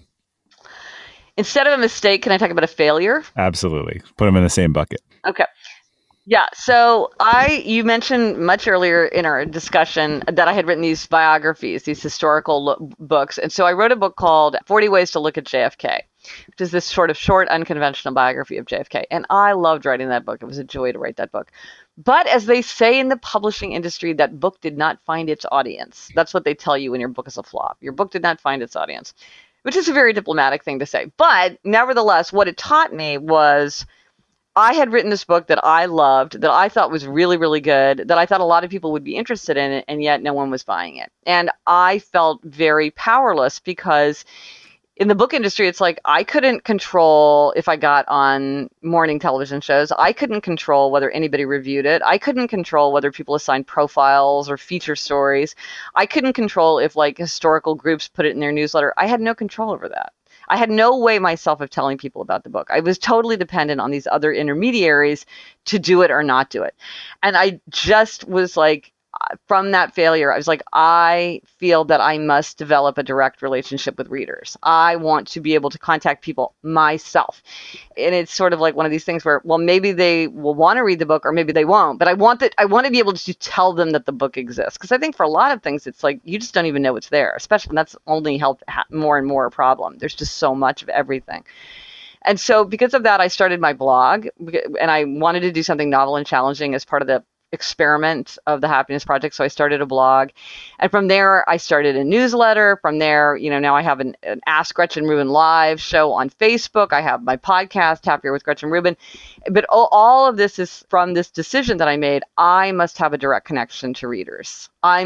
Instead of a mistake, can I talk about a failure? Absolutely. Put them in the same bucket. Okay. Yeah. So you mentioned much earlier in our discussion that I had written these biographies, these historical books. And so I wrote a book called 40 Ways to Look at JFK, which is this sort of short, unconventional biography of JFK. And I loved writing that book. It was a joy to write that book. But as they say in the publishing industry, that book did not find its audience. That's what they tell you when your book is a flop. Your book did not find its audience, which is a very diplomatic thing to say. But nevertheless, what it taught me was I had written this book that I loved, that I thought was really, really good, that I thought a lot of people would be interested in it, and yet no one was buying it. And I felt very powerless because in the book industry, it's like I couldn't control if I got on morning television shows. I couldn't control whether anybody reviewed it. I couldn't control whether people assigned profiles or feature stories. I couldn't control if like historical groups put it in their newsletter. I had no control over that. I had no way myself of telling people about the book. I was totally dependent on these other intermediaries to do it or not do it. And I just was like, from that failure, I was like, I feel that I must develop a direct relationship with readers. I want to be able to contact people myself. And it's sort of like one of these things where, well, maybe they will want to read the book or maybe they won't. But I want to be able to tell them that the book exists. Because I think for a lot of things, it's like you just don't even know it's there, especially when that's only helped more and more a problem. There's just so much of everything. And so because of that, I started my blog, and I wanted to do something novel and challenging as part of the experiment of the Happiness Project. So I started a blog, and from there I started a newsletter. From there, now I have an Ask Gretchen Rubin live show on Facebook. I have my podcast, Happier with Gretchen Rubin. But all of this is from this decision that I made. I must have a direct connection to readers.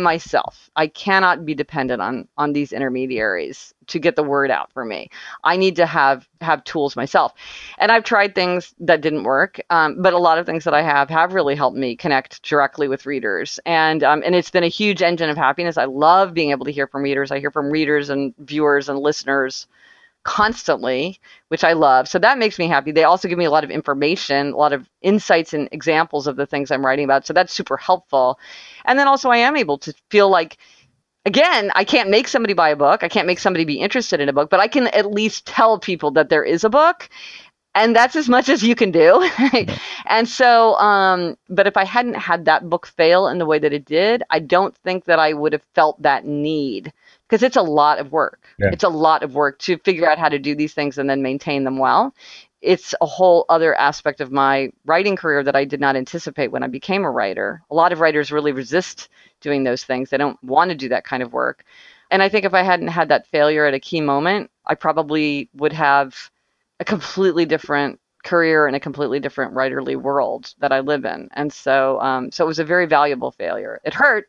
I cannot be dependent on these intermediaries to get the word out for me. I need to have tools myself. And I've tried things that didn't work, but a lot of things that I have really helped me connect directly with readers. And it's been a huge engine of happiness. I love being able to hear from readers. I hear from readers and viewers and listeners constantly, which I love. So that makes me happy. They also give me a lot of information, a lot of insights and examples of the things I'm writing about. So that's super helpful. And then also I am able to feel like, again, I can't make somebody buy a book. I can't make somebody be interested in a book, but I can at least tell people that there is a book. And that's as much as you can do. And so, but if I hadn't had that book fail in the way that it did, I don't think that I would have felt that need, because it's a lot of work. Yeah. It's a lot of work to figure out how to do these things and then maintain them well. It's a whole other aspect of my writing career that I did not anticipate when I became a writer. A lot of writers really resist doing those things. They don't want to do that kind of work. And I think if I hadn't had that failure at a key moment, I probably would have a completely different career in a completely different writerly world that I live in. And so, so it was a very valuable failure. It hurt.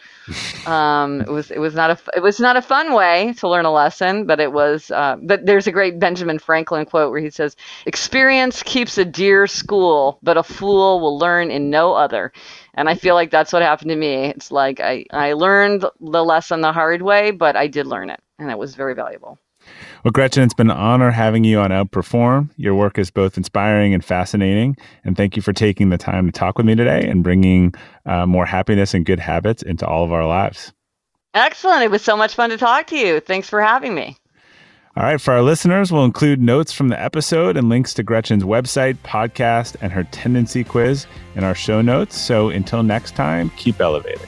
It was not a fun way to learn a lesson, but it was, but there's a great Benjamin Franklin quote where he says, "Experience keeps a dear school, but a fool will learn in no other." And I feel like that's what happened to me. It's like, I learned the lesson the hard way, but I did learn it, and it was very valuable. Well, Gretchen, it's been an honor having you on Outperform. Your work is both inspiring and fascinating. And thank you for taking the time to talk with me today and bringing more happiness and good habits into all of our lives. Excellent. It was so much fun to talk to you. Thanks for having me. All right, for our listeners, we'll include notes from the episode and links to Gretchen's website, podcast, and her tendency quiz in our show notes. So until next time, keep elevating.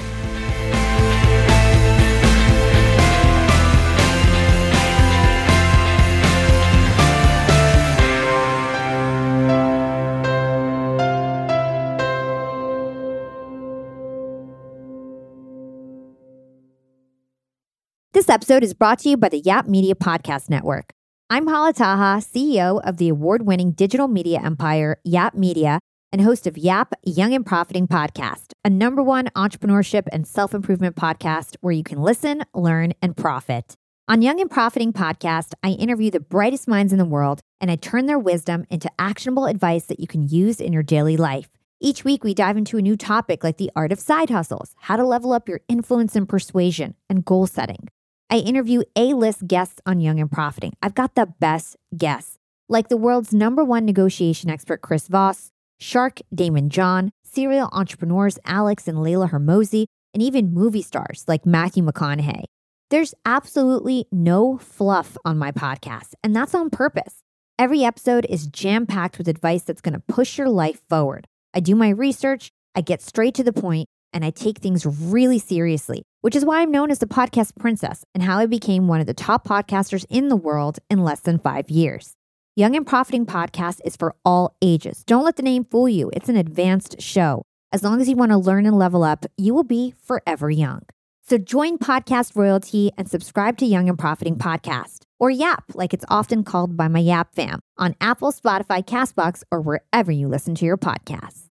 This episode is brought to you by the Yap Media Podcast Network. I'm Hala Taha, CEO of the award-winning digital media empire, Yap Media, and host of Yap Young and Profiting Podcast, a #1 entrepreneurship and self-improvement podcast where you can listen, learn, and profit. On Young and Profiting Podcast, I interview the brightest minds in the world, and I turn their wisdom into actionable advice that you can use in your daily life. Each week, we dive into a new topic like the art of side hustles, how to level up your influence and persuasion, and goal setting. I interview A-list guests on Young and Profiting. I've got the best guests, like the world's #1 negotiation expert, Chris Voss, Shark Damon John, serial entrepreneurs Alex and Layla Hermosi, and even movie stars like Matthew McConaughey. There's absolutely no fluff on my podcast, and that's on purpose. Every episode is jam-packed with advice that's going to push your life forward. I do my research, I get straight to the point, and I take things really seriously, which is why I'm known as the podcast princess and how I became one of the top podcasters in the world in less than 5 years. Young and Profiting Podcast is for all ages. Don't let the name fool you. It's an advanced show. As long as you want to learn and level up, you will be forever young. So join Podcast Royalty and subscribe to Young and Profiting Podcast, or YAP, like it's often called by my YAP fam, on Apple, Spotify, CastBox, or wherever you listen to your podcasts.